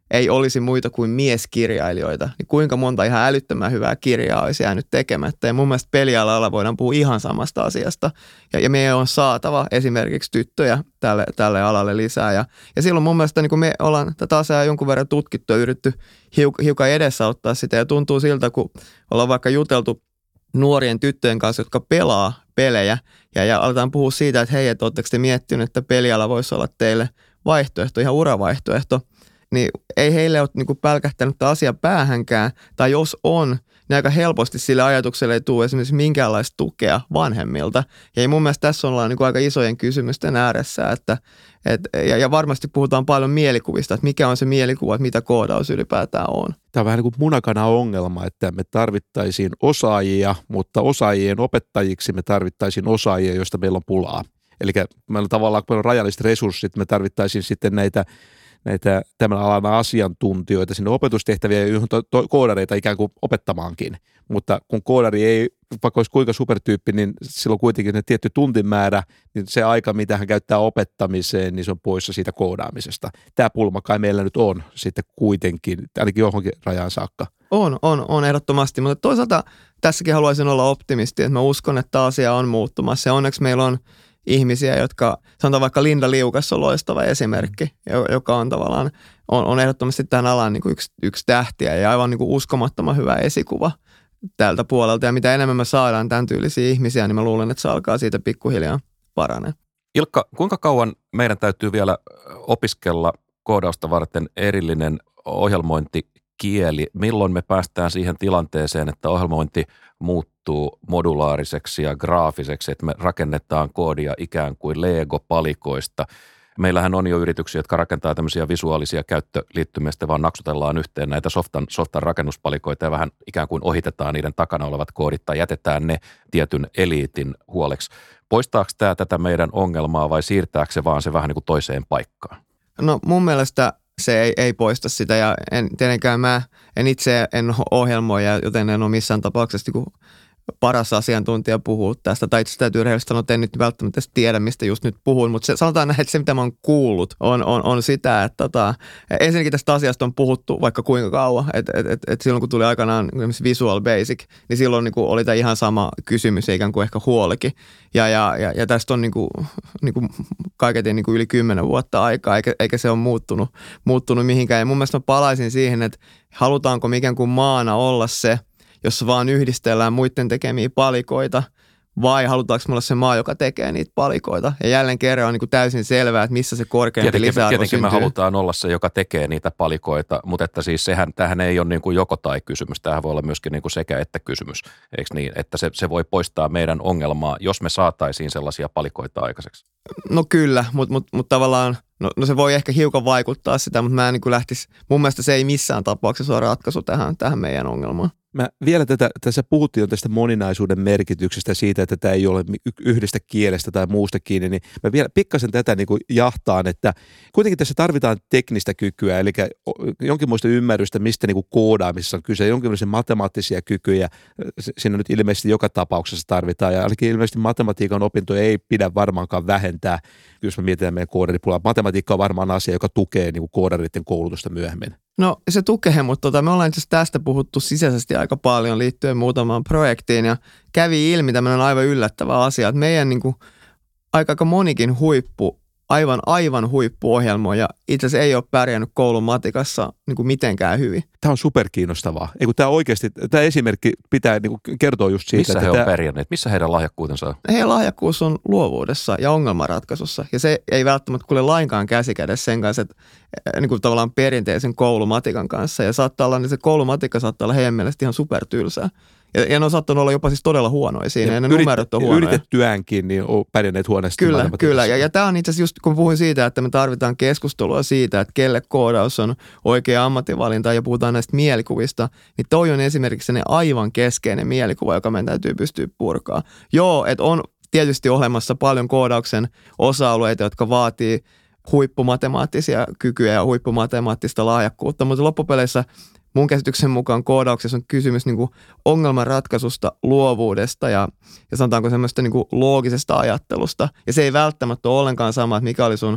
ei olisi muita kuin mieskirjailijoita, niin kuinka monta ihan älyttömän hyvää kirjaa olisi jäänyt tekemättä. Ja mun mielestä pelialalla voidaan puhua ihan samasta asiasta. Ja, ja meidän on saatava esimerkiksi tyttöjä tälle, tälle alalle lisää. Ja, ja silloin mun mielestä niin kun me ollaan tätä asiaa jonkun verran tutkittu ja yritetty hiuk, hiukan edesauttaa sitä. Ja tuntuu siltä, kun ollaan vaikka juteltu nuorien tyttöjen kanssa, jotka pelaa pelejä. Ja, ja aletaan puhua siitä, että hei, että ootteko te miettinyt, että peliala voisi olla teille vaihtoehto, ihan uravaihtoehto. Niin ei heille ole niin pälkähtänyt tämä asia päähänkään, tai jos on, niin aika helposti sille ajatukselle ei tule esimerkiksi minkäänlaista tukea vanhemmilta. Ja ei mun mielestä tässä ollaan niin aika isojen kysymysten ääressä, että, et, ja, ja varmasti puhutaan paljon mielikuvista, että mikä on se mielikuva, että mitä koodaus ylipäätään on. Tämä on vähän niin kuin munakana-ongelma, että me tarvittaisiin osaajia, mutta osaajien opettajiksi me tarvittaisiin osaajia, joista meillä on pulaa. Eli meillä on tavallaan, kun meillä on rajalliset resurssit, me tarvittaisiin sitten näitä näitä tämän alan asiantuntijoita sinne opetustehtäviä, joihin to, to, koodareita ikään kuin opettamaankin. Mutta kun koodari ei, vaikka olisi kuinka supertyyppi, niin silloin kuitenkin ne tietty tuntimäärä, niin se aika, mitä hän käyttää opettamiseen, niin se on poissa siitä koodaamisesta. Tämä pulma kai meillä nyt on sitten kuitenkin, ainakin johonkin rajaan saakka. On, on, on ehdottomasti, mutta toisaalta tässäkin haluaisin olla optimisti, että mä uskon, että asia on muuttumassa ja onneksi meillä on ihmisiä, jotka, sanotaan vaikka Linda Liukas on loistava esimerkki, joka on tavallaan, on, on ehdottomasti tämän alan niin kuin yksi, yksi tähtiä ja aivan niin kuin uskomattoman hyvä esikuva tältä puolelta. Ja mitä enemmän me saadaan tämän tyylisiä ihmisiä, niin mä luulen, että se alkaa siitä pikkuhiljaa paranee. Ilkka, kuinka kauan meidän täytyy vielä opiskella koodausta varten erillinen ohjelmointikieli? Milloin me päästään siihen tilanteeseen, että ohjelmointi muuttuu modulaariseksi ja graafiseksi, että me rakennetaan koodia ikään kuin Lego-palikoista. Meillähän on jo yrityksiä, jotka rakentaa tämmöisiä visuaalisia käyttöliittymiä, vaan naksutellaan yhteen näitä softan, softan rakennuspalikoita ja vähän ikään kuin ohitetaan niiden takana olevat koodit tai jätetään ne tietyn eliitin huoleksi. Poistaako tämä tätä meidän ongelmaa vai siirtääkö se vaan se vähän niin kuin toiseen paikkaan? No mun mielestä se ei, ei poista sitä ja en, tietenkään mä en itse en ohjelmoija, joten en ole missään tapauksessa niin paras asiantuntija puhua tästä. Tai itse täytyy rehellisesti sanoa, että en nyt välttämättä tiedä, mistä just nyt puhun, mutta se, sanotaan näin, että se mitä mä oon kuullut on, on, on sitä, että tota, ensinnäkin tästä asiasta on puhuttu vaikka kuinka kauan, että et, et, et silloin kun tuli aikanaan Visual Basic, niin silloin niin kuin oli tämä ihan sama kysymys, ikään kuin ehkä huolikin. Ja, ja, ja, ja tästä on niin kuin, niin kuin kaiketi niin kuin yli kymmenen vuotta aikaa, eikä, eikä se ole muuttunut, muuttunut mihinkään. Ja mun mielestä mä palaisin siihen, että halutaanko ikään kuin maana olla se, jossa vaan yhdistellään muiden tekemiä palikoita, vai halutaanko me olla se maa, joka tekee niitä palikoita? Ja jälleen kerran on niin kuin täysin selvää, että missä se korkeampi tietenkin, lisäarvo tietenkin syntyy. me halutaan olla se, joka tekee niitä palikoita, mutta että siis sehän, tämähän ei ole niin kuin joko tai kysymys, tämähän voi olla myöskin niin kuin sekä että kysymys, eikö niin? Että se, se voi poistaa meidän ongelmaa, jos me saataisiin sellaisia palikoita aikaiseksi. No kyllä, mutta mut, mut tavallaan, no, no se voi ehkä hiukan vaikuttaa sitä, mutta mä en niin kuin lähtisi, mun mielestä se ei missään tapauksessa ole ratkaisu tähän, tähän meidän ongelmaan. Mä vielä tätä, tässä puhuttiin jo tästä moninaisuuden merkityksestä siitä, että tämä ei ole yhdestä kielestä tai muusta kiinni, niin mä vielä pikkasen tätä niin kuin jahtaan, että kuitenkin tässä tarvitaan teknistä kykyä, eli jonkinlaista ymmärrystä, mistä niin kuin koodaamisessa on kyse, jonkinlaisia matemaattisia kykyjä, siinä nyt ilmeisesti joka tapauksessa tarvitaan, ja ainakin ilmeisesti matematiikan opintoja ei pidä varmaankaan vähentää, jos me mietitään meidän koodaripulaa. Matematiikka on varmaan asia, joka tukee niin kuin koodaritten koulutusta myöhemmin. No se tukee, mutta tota, me ollaan itse asiassa tästä puhuttu sisäisesti aika paljon liittyen muutamaan projektiin ja kävi ilmi tämmöinen aivan yllättävä asia, että meidän niin kuin, aika, aika monikin huippu, aivan aivan huippuohjelmoja itse asiassa ei ole pärjännyt koulun matikassa niin kuin mitenkään hyvin. Tämä on superkiinnostavaa. Ei kun tämä oikeasti, tämä esimerkki pitää niin kuin kertoa just siitä. Missä että he tämä... on pärjänneet? Missä heidän lahjakkuutensa on? Heidän lahjakkuus on luovuudessa ja ongelmanratkaisussa. Ja se ei välttämättä kuule lainkaan käsikädessä sen kanssa, että niin kuin tavallaan perinteisen koulumatikan kanssa. Ja saattaa olla, niin se koulumatikka saattaa olla heidän mielestä ihan supertylsää. Ja, ja ne on saattanut olla jopa siis todella huonoja siinä, ja, ja ne yrit, numerot on huonoja. Yritettyäänkin, niin on pärjänneet huoneesti. Kyllä, kyllä. Ja, ja tämä on itse asiassa just, kun puhuin siitä, että me tarvitaan keskustelua siitä, että kelle koodaus on oikea ammattivalinta, ja puhutaan näistä mielikuvista, niin toi on esimerkiksi ne aivan keskeinen mielikuva, joka meidän täytyy pystyä purkaa. Joo, että on tietysti olemassa paljon koodauksen osa-alueita, jotka vaatii huippumatemaattisia kykyjä ja huippumatemaattista lahjakkuutta, mutta loppupeleissä mun käsityksen mukaan koodauksessa on kysymys niin kuin ongelmanratkaisusta, luovuudesta ja, ja sanotaanko semmoista niin kuin loogisesta ajattelusta. Ja se ei välttämättä ole ollenkaan sama, että mikä oli sun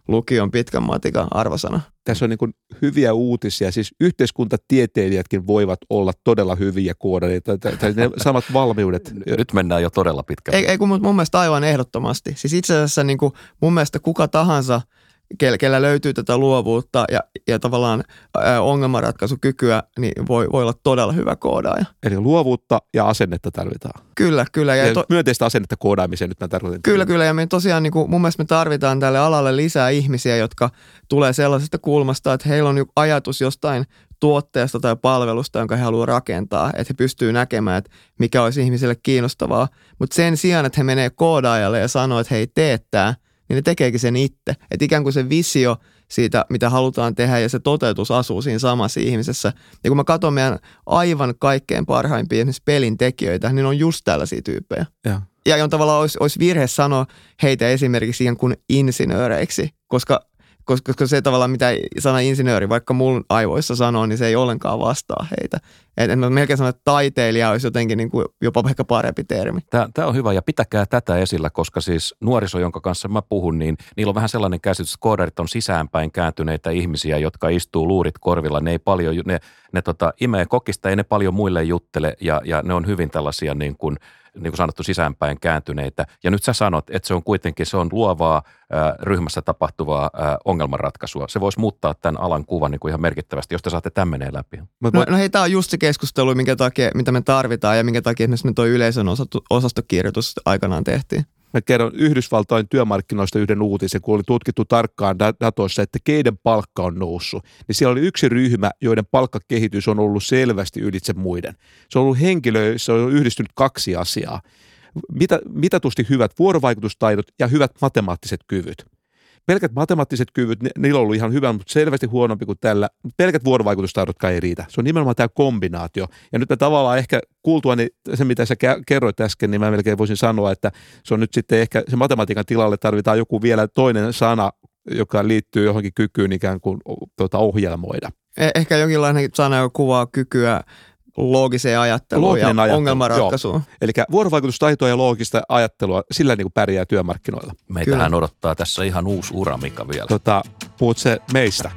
lukion pitkän matikan arvosana. Tässä on niin kuin hyviä uutisia. Siis yhteiskuntatieteilijätkin voivat olla todella hyviä koodareita. Tai ne samat valmiudet. Nyt mennään jo todella pitkälle. Ei, ei kun mun mielestä aivan ehdottomasti. Siis itse asiassa niin kuin mun mielestä kuka tahansa, kellä löytyy tätä luovuutta ja, ja tavallaan ää, ongelmanratkaisukykyä, niin voi, voi olla todella hyvä koodaaja. Eli luovuutta ja asennetta tarvitaan. Kyllä, kyllä. Ja, Ja ja to- myönteistä asennetta koodaamiseen nyt mä tarkoitan. Kyllä, kyllä. Ja me tosiaan niin kuin, mun mielestä me tarvitaan tälle alalle lisää ihmisiä, jotka tulee sellaisesta kulmasta, että heillä on ajatus jostain tuotteesta tai palvelusta, jonka he haluaa rakentaa, että he pystyy näkemään, että mikä olisi ihmisille kiinnostavaa. Mutta sen sijaan, että he menee koodaajalle ja sanoo, että hei, tee tää, niin ne tekeekin sen itse. Että ikään kuin se visio siitä, mitä halutaan tehdä ja se toteutus asuu siinä samassa ihmisessä. Ja kun mä katson meidän aivan kaikkein parhaimpia esimerkiksi pelin tekijöitä, niin on just tällaisia tyyppejä. Ja, Ja on tavallaan olisi, olisi virhe sanoa heitä esimerkiksi ikään kuin insinööreiksi, koska, koska, koska se tavallaan mitä sana insinööri, vaikka mun aivoissa sanoo, niin se ei ollenkaan vastaa heitä. Et, et mä melkein sanon, että taiteilija olisi jotenkin niin kuin jopa ehkä parempi termi. Tämä, tämä on hyvä ja pitäkää tätä esillä, koska siis nuoriso, jonka kanssa mä puhun, niin niillä on vähän sellainen käsitys, että koodarit on sisäänpäin kääntyneitä ihmisiä, jotka istuu luurit korvilla. Ne ei paljon, ne, ne tota, imee kokista, ei ne paljon muille juttele ja, ja ne on hyvin tällaisia niin kuin, niin kuin sanottu sisäänpäin kääntyneitä. Ja nyt sä sanot, että se on kuitenkin, se on luovaa äh, ryhmässä tapahtuvaa äh, ongelmanratkaisua. Se voisi muuttaa tämän alan kuvan niin kuin ihan merkittävästi, jos te saatte tämän menee läpi. No, no hei, tämä on just se keskustelu, minkä takia, mitä me tarvitaan ja minkä takia esimerkiksi me toi yleisön osastokirjoitus aikanaan tehtiin. Mä kerron Yhdysvaltain työmarkkinoista yhden uutisen, kun oli tutkittu tarkkaan datoissa, että keiden palkka on noussut. Niin siellä oli yksi ryhmä, joiden palkkakehitys on ollut selvästi ylitse muiden. Se on ollut henkilöissä, on yhdistynyt kaksi asiaa. Mitä, mitatusti hyvät vuorovaikutustaidot ja hyvät matemaattiset kyvyt. Pelkät matemaattiset kyvyt, niillä on ollut ihan hyvä, mutta selvästi huonompi kuin tällä. Pelkät vuorovaikutustaidotkaan ei riitä. Se on nimenomaan tämä kombinaatio. Ja nyt mä tavallaan ehkä kuultua niin se, mitä sä kerroit äsken, niin mä melkein voisin sanoa, että se on nyt sitten ehkä se matematiikan tilalle tarvitaan joku vielä toinen sana, joka liittyy johonkin kykyyn ikään kuin tuota, ohjelmoida. Eh- ehkä jonkinlainen sana, joka kuvaa kykyä loogiseen ajatteluun ja ajattelu, ongelmanratkaisuun. Eli vuorovaikutustaitoa ja loogista ajattelua, sillä niin kuin pärjää työmarkkinoilla. Meitähän odottaa tässä ihan uusi ura, Mika, vielä. Tota, puhut se meistä.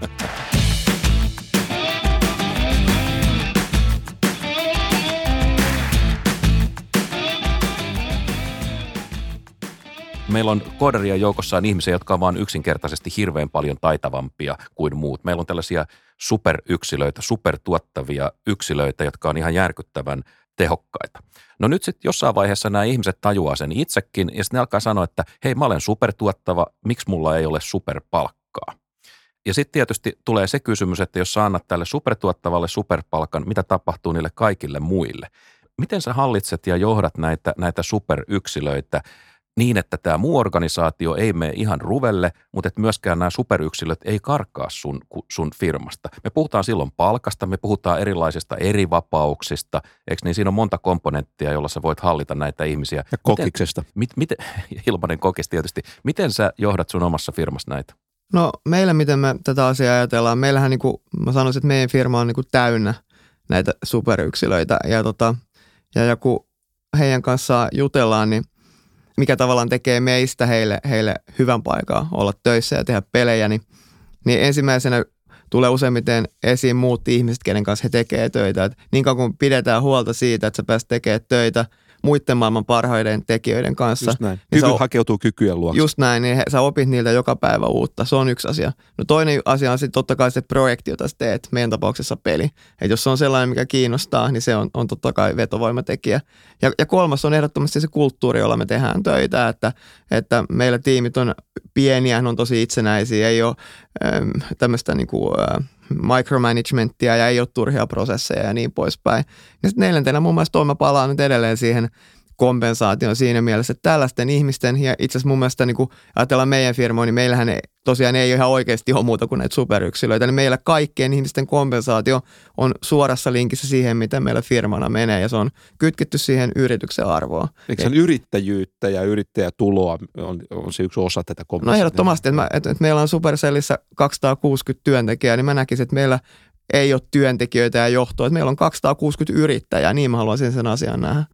Meillä on koodarien joukossaan ihmisiä, jotka on vaan yksinkertaisesti hirveän paljon taitavampia kuin muut. Meillä on tällaisia superyksilöitä, supertuottavia yksilöitä, jotka on ihan järkyttävän tehokkaita. No nyt sitten jossain vaiheessa nämä ihmiset tajuaa sen itsekin ja sitten ne alkaa sanoa, että hei, mä olen supertuottava, miksi mulla ei ole superpalkkaa? Ja sitten tietysti tulee se kysymys, että jos sä annat tälle supertuottavalle superpalkan, mitä tapahtuu niille kaikille muille? Miten sä hallitset ja johdat näitä, näitä superyksilöitä niin, että tämä muu organisaatio ei mene ihan ruvelle, mutta että myöskään nämä superyksilöt ei karkaa sun, sun firmasta. Me puhutaan silloin palkasta, me puhutaan erilaisista eri vapauksista, eikö niin? Siinä on monta komponenttia, jolla sä voit hallita näitä ihmisiä. Ja kokiksesta. Miten, miten, ilmainen kokis tietysti. Miten sä johdat sun omassa firmassa näitä? No meillä, miten me tätä asiaa ajatellaan, meillähän niin kuin, mä sanoisin, että meidän firma on niin kuin täynnä näitä superyksilöitä ja, tota, ja, ja kun heidän kanssaan jutellaan, niin mikä tavallaan tekee meistä heille, heille hyvän paikan olla töissä ja tehdä pelejä, niin, niin ensimmäisenä tulee useimmiten esiin muut ihmiset, kenen kanssa he tekee töitä. Et niin kauan kun pidetään huolta siitä, että sä pääset tekemään töitä muiden maailman parhaiden tekijöiden kanssa. Just näin. Niin Kyky sä, hakeutuu kykyjen luokse. Just näin, niin he, sä opit niiltä joka päivä uutta. Se on yksi asia. No toinen asia on sitten totta kai se projekti, jota sä teet, meidän tapauksessa peli. Että jos se on sellainen, mikä kiinnostaa, niin se on, on totta kai vetovoimatekijä. Ja, ja kolmas on ehdottomasti se kulttuuri, jolla me tehdään töitä, että, että meillä tiimit on pieniä, ne on tosi itsenäisiä, ei ole äm, tämmöistä niinku, äh, micromanagementtia ja ei ole turhia prosesseja ja niin poispäin. Ja sitten neljäntenä mun mielestä mä palaan nyt edelleen siihen kompensaation siinä mielessä, että tällaisten ihmisten, ja itse asiassa mun mielestä niin kun ajatellaan meidän firmoja, niin meillähän ei, tosiaan ei ole ihan oikeasti ole muuta kuin näitä superyksilöitä, niin meillä kaikkien ihmisten kompensaatio on suorassa linkissä siihen, miten meillä firmana menee, ja se on kytketty siihen yrityksen arvoon. Eikö sen yrittäjyyttä ja yrittäjätuloa on, on se yksi osa tätä kompensaatiota? No ehdottomasti, että, että, että meillä on Supercellissä kaksisataakuusikymmentä työntekijää, niin mä näkisin, että meillä ei ole työntekijöitä ja johtoa, että meillä on kaksisataakuusikymmentä yrittäjää, niin mä haluaisin sen asian nähdä.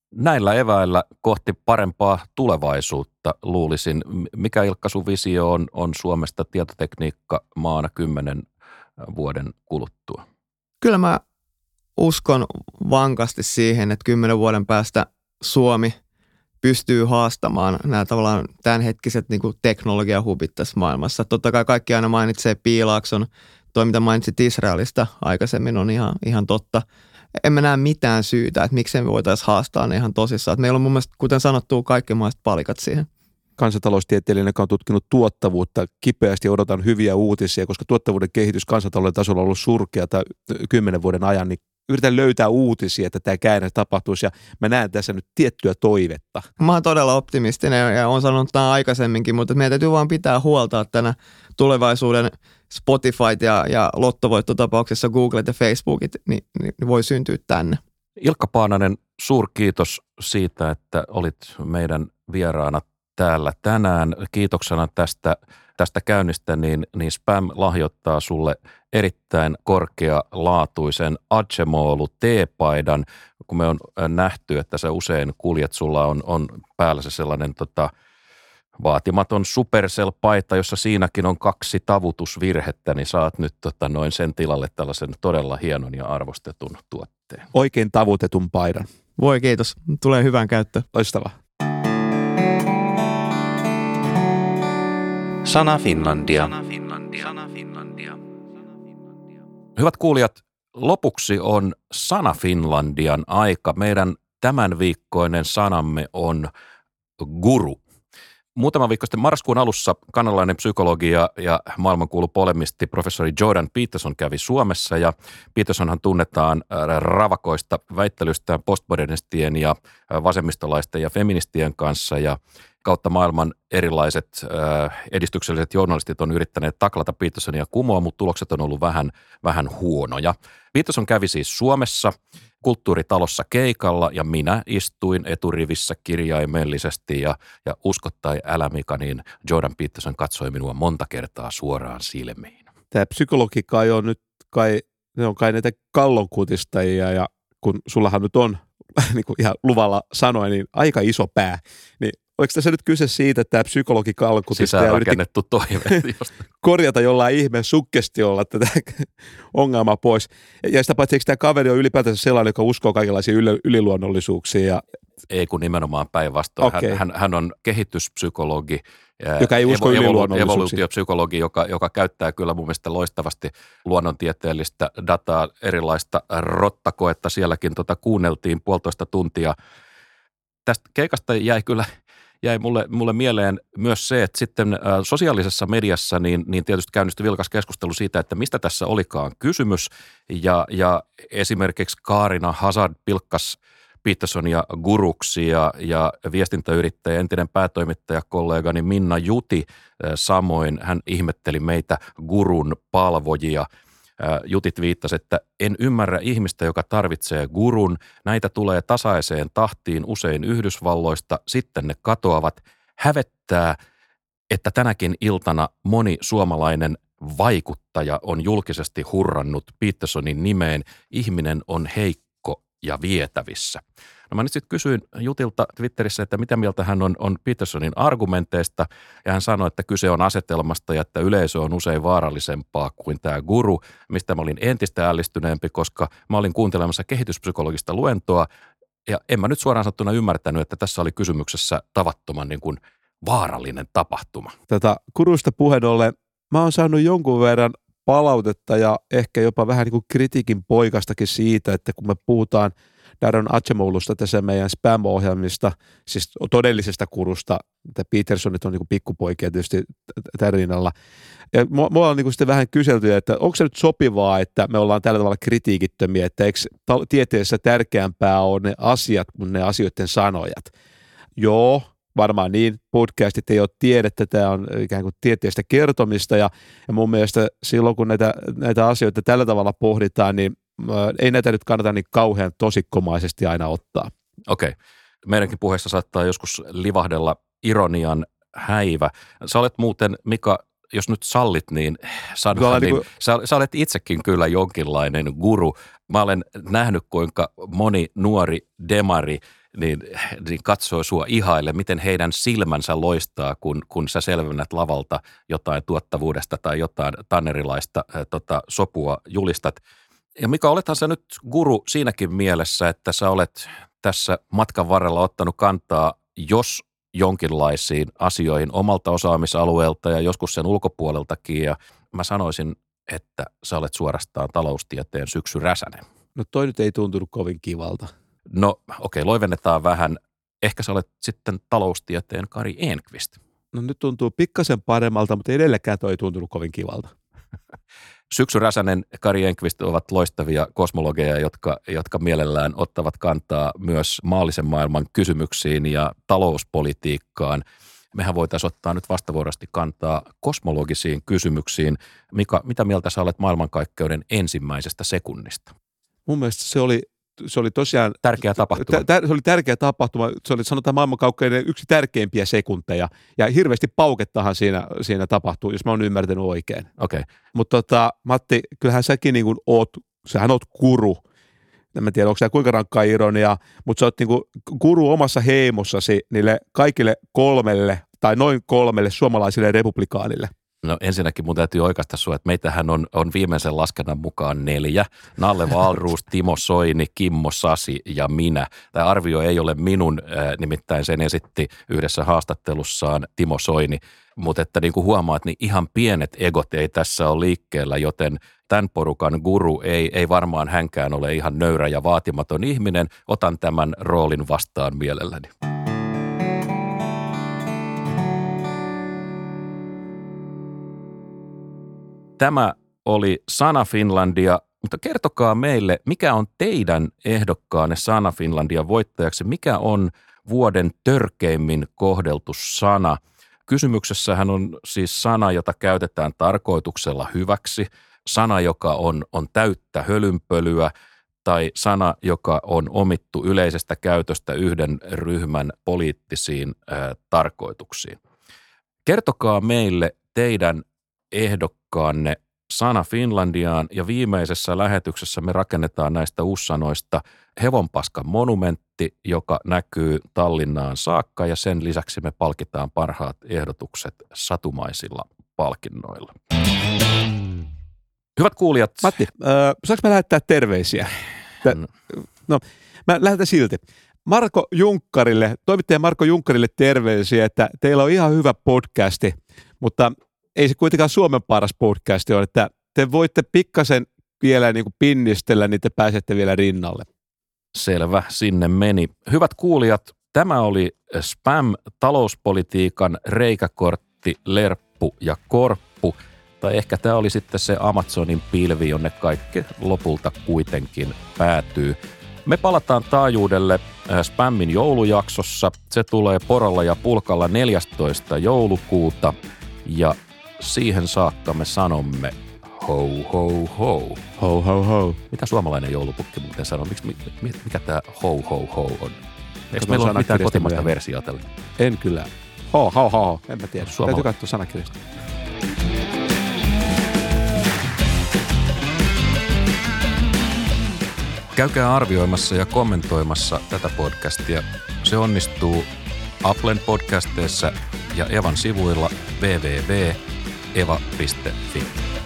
näillä eväillä kohti parempaa tulevaisuutta luulisin. Mikä Ilkka sun visio on, on Suomesta tietotekniikka maana kymmenen vuoden kuluttua? Kyllä mä uskon vankasti siihen, että kymmenen vuoden päästä Suomi pystyy haastamaan nämä tavallaan tämänhetkiset niin kuin teknologiahubit tässä maailmassa. Totta kai kaikki aina mainitsee Piilaakson, toi mitä mainitsit Israelista aikaisemmin on ihan, ihan totta. En mä näe mitään syytä, että miksei me voitaisiin haastaa ne ihan tosissaan. Että meillä on mun mielestä, kuten sanottu, kaikki maiset palikat siihen. Kansantaloustieteilijänä, joka on tutkinut tuottavuutta, kipeästi odotan hyviä uutisia, koska tuottavuuden kehitys kansantalouden tasolla on ollut surkeata kymmenen vuoden ajan, niin yritän löytää uutisia, että tämä käänne tapahtuisi ja mä näen tässä nyt tiettyä toivetta. Mä oon todella optimistinen ja olen sanonut tämän aikaisemminkin, mutta meidän täytyy vaan pitää huolta, että tänä tulevaisuuden Spotifyt ja, ja lottovoittotapauksessa Googlet ja Facebookit niin, niin voi syntyä tänne. Ilkka Paananen, suurkiitos siitä, että olit meidän vieraana täällä tänään. Kiitoksena tästä, tästä käynnistä, niin, niin Spam lahjoittaa sulle erittäin korkealaatuisen Acemolu teepaidan. Kun me on nähty, että sä usein kuljet, sulla on, on päällä se sellainen tota, vaatimaton Supercell-paita, jossa siinäkin on kaksi tavutusvirhettä, niin saat nyt tota, noin sen tilalle tällaisen todella hienon ja arvostetun tuotteen. Oikein tavutetun paidan. Voi kiitos, tulee hyvään käyttöön. Loistavaa. Sana Finlandia. Hyvät kuulijat, lopuksi on Sana Finlandian aika. Meidän tämänviikkoinen sanamme on guru. Muutama viikko sitten marraskuun alussa kanadalainen psykologi ja, ja maailmankuulu polemisti professori Jordan Peterson kävi Suomessa ja Petersonhan tunnetaan ravakoista väittelystään postmodernistien ja vasemmistolaisten ja feministien kanssa ja kautta maailman erilaiset äh, edistykselliset journalistit on yrittäneet taklata Petersonia kumoa, mutta tulokset on ollut vähän, vähän huonoja. Peterson kävi siis Suomessa kulttuuritalossa keikalla ja minä istuin eturivissä kirjaimellisesti ja, ja usko tai älä Mika, niin Jordan Peterson katsoi minua monta kertaa suoraan silmiin. Tämä psykologi kai on nyt kai, ne on kai näitä kallonkutistajia ja kun sullahan nyt on, niin kuin ihan luvalla sanoin, niin aika iso pää, niin oliko tässä nyt kyse siitä, että tämä psykologi kallonkutistajia sisäänrakennettu toive korjata jollain ihmeen suggestiolla tätä ongelmaa pois. Ja sitä paitsi, eikö tämä kaveri on ylipäätänsä sellainen, joka uskoo kaikenlaisia yl- yliluonnollisuuksia? Ja ei kun nimenomaan päinvastoin. Okay. Hän, hän, hän on kehityspsykologi, joka ei usko evo, yliluonnollisuuksiin. Evoluutiopsykologi, joka, joka käyttää kyllä mun mielestä loistavasti luonnontieteellistä dataa, erilaista rottakoetta. Sielläkin tota kuunneltiin puolitoista tuntia. Tästä keikasta jäi kyllä jäi mulle, mulle mieleen myös se, että sitten ä, sosiaalisessa mediassa niin, niin tietysti käynnistyi vilkas keskustelu siitä, että mistä tässä olikaan kysymys. Ja, ja esimerkiksi Kaarina Hazard pilkkas Petersonia guruksi ja, ja viestintäyrittäjä, entinen päätoimittajakollegani Minna Juti ä, samoin, hän ihmetteli meitä gurun palvojia. Jutit viittasi, että en ymmärrä ihmistä, joka tarvitsee gurun. Näitä tulee tasaiseen tahtiin usein Yhdysvalloista, sitten ne katoavat. Hävettää, että tänäkin iltana moni suomalainen vaikuttaja on julkisesti hurrannut Petersonin nimeen. Ihminen on heikko ja vietävissä. No mä nyt sitten kysyin Jutilta Twitterissä, että mitä mieltä hän on, on Petersonin argumenteista, ja hän sanoi, että kyse on asetelmasta ja että yleisö on usein vaarallisempaa kuin tämä guru, mistä mä olin entistä ällistyneempi, koska mä olin kuuntelemassa kehityspsykologista luentoa, ja en mä nyt suoraan sanottuna ymmärtänyt, että tässä oli kysymyksessä tavattoman niin kuin vaarallinen tapahtuma. Tätä gurusta puheen ollen, mä oon saanut jonkun verran palautetta ja ehkä jopa vähän niin kuin kritiikin poikastakin siitä, että kun me puhutaan Darren Acemolusta tässä meidän spam-ohjelmista, siis todellisesta gurusta, että Petersonit on niin kuin pikkupoikia tietysti tämän rinnalla. Ja mua on niin kuin sitten vähän kyselty, että onko se nyt sopivaa, että me ollaan tällä tavalla kritiikittömiä, että eikö tieteessä tärkeämpää on ne asiat kuin ne asioiden sanojat. Joo, varmaan niin, podcastit ei ole tiedettä, tämä on ikään kuin tieteestä kertomista ja, ja mun mielestä silloin kun näitä, näitä asioita tällä tavalla pohditaan, niin ei näitä nyt kannata niin kauhean tosikkomaisesti aina ottaa. Okei. Meidänkin puheessa saattaa joskus livahdella ironian häivä. Sä olet muuten, Mika, jos nyt sallit, niin sanoa, niin, niin sä, sä olet itsekin kyllä jonkinlainen guru. Mä olen nähnyt, kuinka moni nuori demari niin, niin katsoo sua ihaille, miten heidän silmänsä loistaa, kun, kun sä selvennät lavalta jotain tuottavuudesta tai jotain tannerilaista ää, tota, sopua julistat. Ja Mika, olethan sä nyt guru siinäkin mielessä, että sä olet tässä matkan varrella ottanut kantaa, jos jonkinlaisiin asioihin omalta osaamisalueelta ja joskus sen ulkopuoleltakin. Ja mä sanoisin, että sä olet suorastaan taloustieteen syksyräsänen. No toi nyt ei tuntunut kovin kivalta. No okei, okay, loivennetaan vähän. Ehkä sä olet sitten taloustieteen Kari Enqvist. No nyt tuntuu pikkasen paremmalta, mutta edelleenkään toi ei tuntunut kovin kivalta. Syksy Räsänen, Kari Enqvist ovat loistavia kosmologeja, jotka, jotka mielellään ottavat kantaa myös maallisen maailman kysymyksiin ja talouspolitiikkaan. Mehän voitaisiin ottaa nyt vastavuoroisesti kantaa kosmologisiin kysymyksiin. Mika, mitä mieltä sä olet maailmankaikkeuden ensimmäisestä sekunnista? Mun mielestä se oli, se oli tosiaan Tärkeä tapahtuma. Tä, se oli tärkeä tapahtuma. Se oli sanotaan maailmankaikkeuden yksi tärkeimpiä sekunteja. Ja hirveästi paukettahan siinä, siinä tapahtuu, jos mä oon ymmärtänyt oikein. Okei. Okay. Mutta tota, Matti, kyllähän säkin niin kuin oot, sähän oot guru. En mä tiedä, onko tämä kuinka rankkaa ironia, mutta sä oot niin kuin guru omassa heimossasi niille kaikille kolmelle tai noin kolmelle suomalaisille republikaanille. No ensinnäkin mun täytyy oikaista sua, että meitähän on, on viimeisen laskennan mukaan neljä. Nalle Wahlroos, Timo Soini, Kimmo Sasi ja minä. Tämä arvio ei ole minun, äh, nimittäin sen esitti yhdessä haastattelussaan Timo Soini. Mutta että niin kuin huomaat, niin ihan pienet egot ei tässä ole liikkeellä, joten tämän porukan guru ei, ei varmaan hänkään ole ihan nöyrä ja vaatimaton ihminen. Otan tämän roolin vastaan mielelläni. Tämä oli Sana Finlandia, mutta kertokaa meille, mikä on teidän ehdokkaanne Sana Finlandia voittajaksi, mikä on vuoden törkeimmin kohdeltu sana. Kysymyksessähän on siis sana, jota käytetään tarkoituksella hyväksi, sana, joka on, on täyttä hölynpölyä tai sana, joka on omittu yleisestä käytöstä yhden ryhmän poliittisiin ää, tarkoituksiin. Kertokaa meille teidän ehdokkaanne Sana Finlandiaan ja viimeisessä lähetyksessä me rakennetaan näistä uussanoista hevonpaskan monumentti, joka näkyy Tallinnaan saakka ja sen lisäksi me palkitaan parhaat ehdotukset satumaisilla palkinnoilla. Hyvät kuulijat. Matti, äh, saanko mä lähettää terveisiä? No, no mä lähetän silti. Marko Junkkarille, toimittaja Marko Junkkarille terveisiä, että teillä on ihan hyvä podcasti, mutta ei se kuitenkaan Suomen paras podcast ole, että te voitte pikkasen vielä niin kuin pinnistellä, niin te pääsette vielä rinnalle. Selvä, sinne meni. Hyvät kuulijat, tämä oli Spam-talouspolitiikan reikäkortti, lerppu ja korppu. Tai ehkä tämä oli sitten se Amazonin pilvi, jonne kaikki lopulta kuitenkin päätyy. Me palataan taajuudelle Spammin joulujaksossa. Se tulee Porolla ja Pulkalla neljästoista joulukuuta ja siihen saakka me sanomme ho ho ho. Ho ho ho. Mitä suomalainen joulupukki muuten sanoo? Miksi, mikä tämä ho ho ho on? Eikö Kato meillä ole mitään kotimaista myöhemmin. versiota tällä? En kyllä. Ho ho ho. En mä tiedä. Suomala- Täytyy katsoa sanakirjasta. Käykää arvioimassa ja kommentoimassa tätä podcastia. Se onnistuu Applen podcasteissa ja Evan sivuilla double-u double-u double piste eva piste fi.